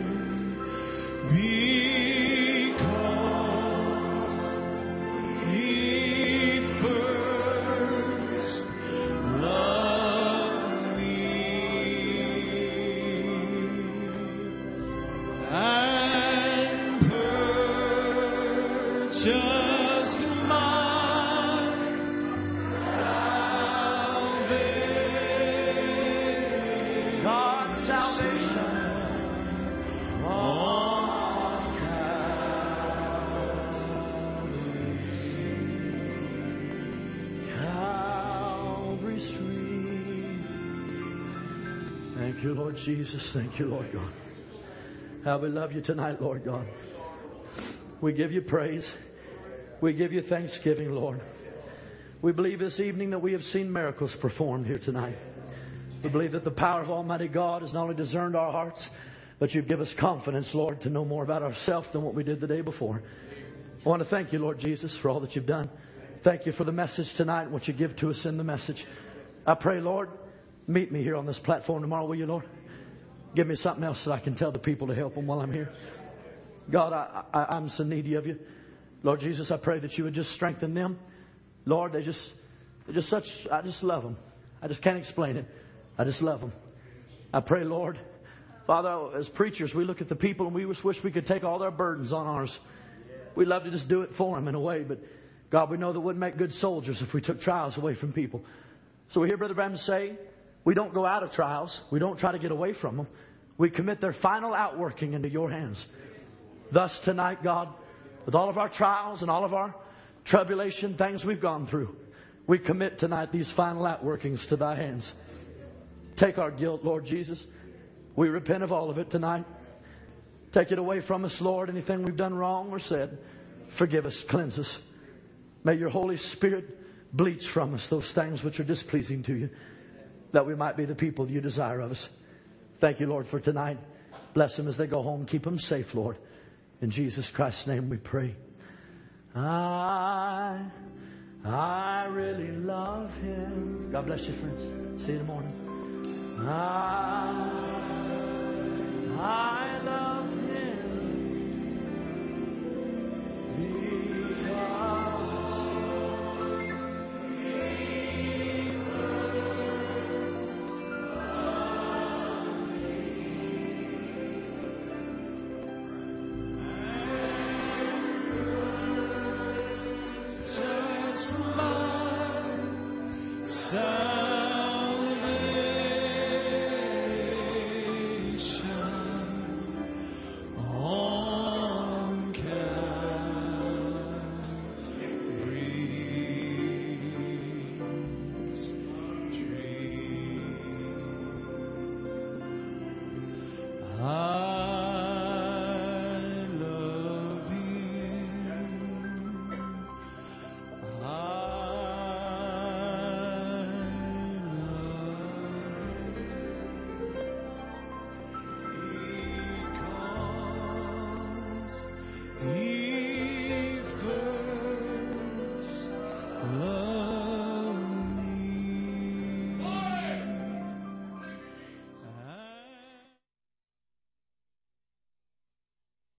because He first loved me and purchased my salvation. God's salvation on Calvary's tree. Thank you, Lord Jesus. Thank you, Lord God. How we love you tonight, Lord God. We give you praise. We give you thanksgiving, Lord. We believe this evening that we have seen miracles performed here tonight. We believe that the power of Almighty God has not only discerned our hearts, but you've given us confidence, Lord, to know more about ourselves than what we did the day before. I want to thank you, Lord Jesus, for all that you've done. Thank you for the message tonight and what you give to us in the message. I pray, Lord, meet me here on this platform tomorrow, will you, Lord? Give me something else that I can tell the people to help them while I'm here. God, I, I, I'm so needy of you. Lord Jesus, I pray that you would just strengthen them. Lord, they just, they're just such, I just love them. I just can't explain it. I just love them. I pray, Lord, Father, as preachers, we look at the people and we just wish we could take all their burdens on ours. We'd love to just do it for them in a way, but God, we know that wouldn't make good soldiers if we took trials away from people. So we hear Brother Branham say, we don't go out of trials. We don't try to get away from them. We commit their final outworking into your hands. Thus tonight, God, with all of our trials and all of our tribulation, things we've gone through, we commit tonight these final outworkings to thy hands. Take our guilt, Lord Jesus. We repent of all of it tonight. Take it away from us, Lord. Anything we've done wrong or said, forgive us, cleanse us. May your Holy Spirit bleach from us those things which are displeasing to you, that we might be the people you desire of us. Thank you, Lord, for tonight. Bless them as they go home. Keep them safe, Lord. In Jesus Christ's name we pray. I, I really love Him. God bless you, friends. See you in the morning. I, I love Him because just my salvation on Calvary's tree. I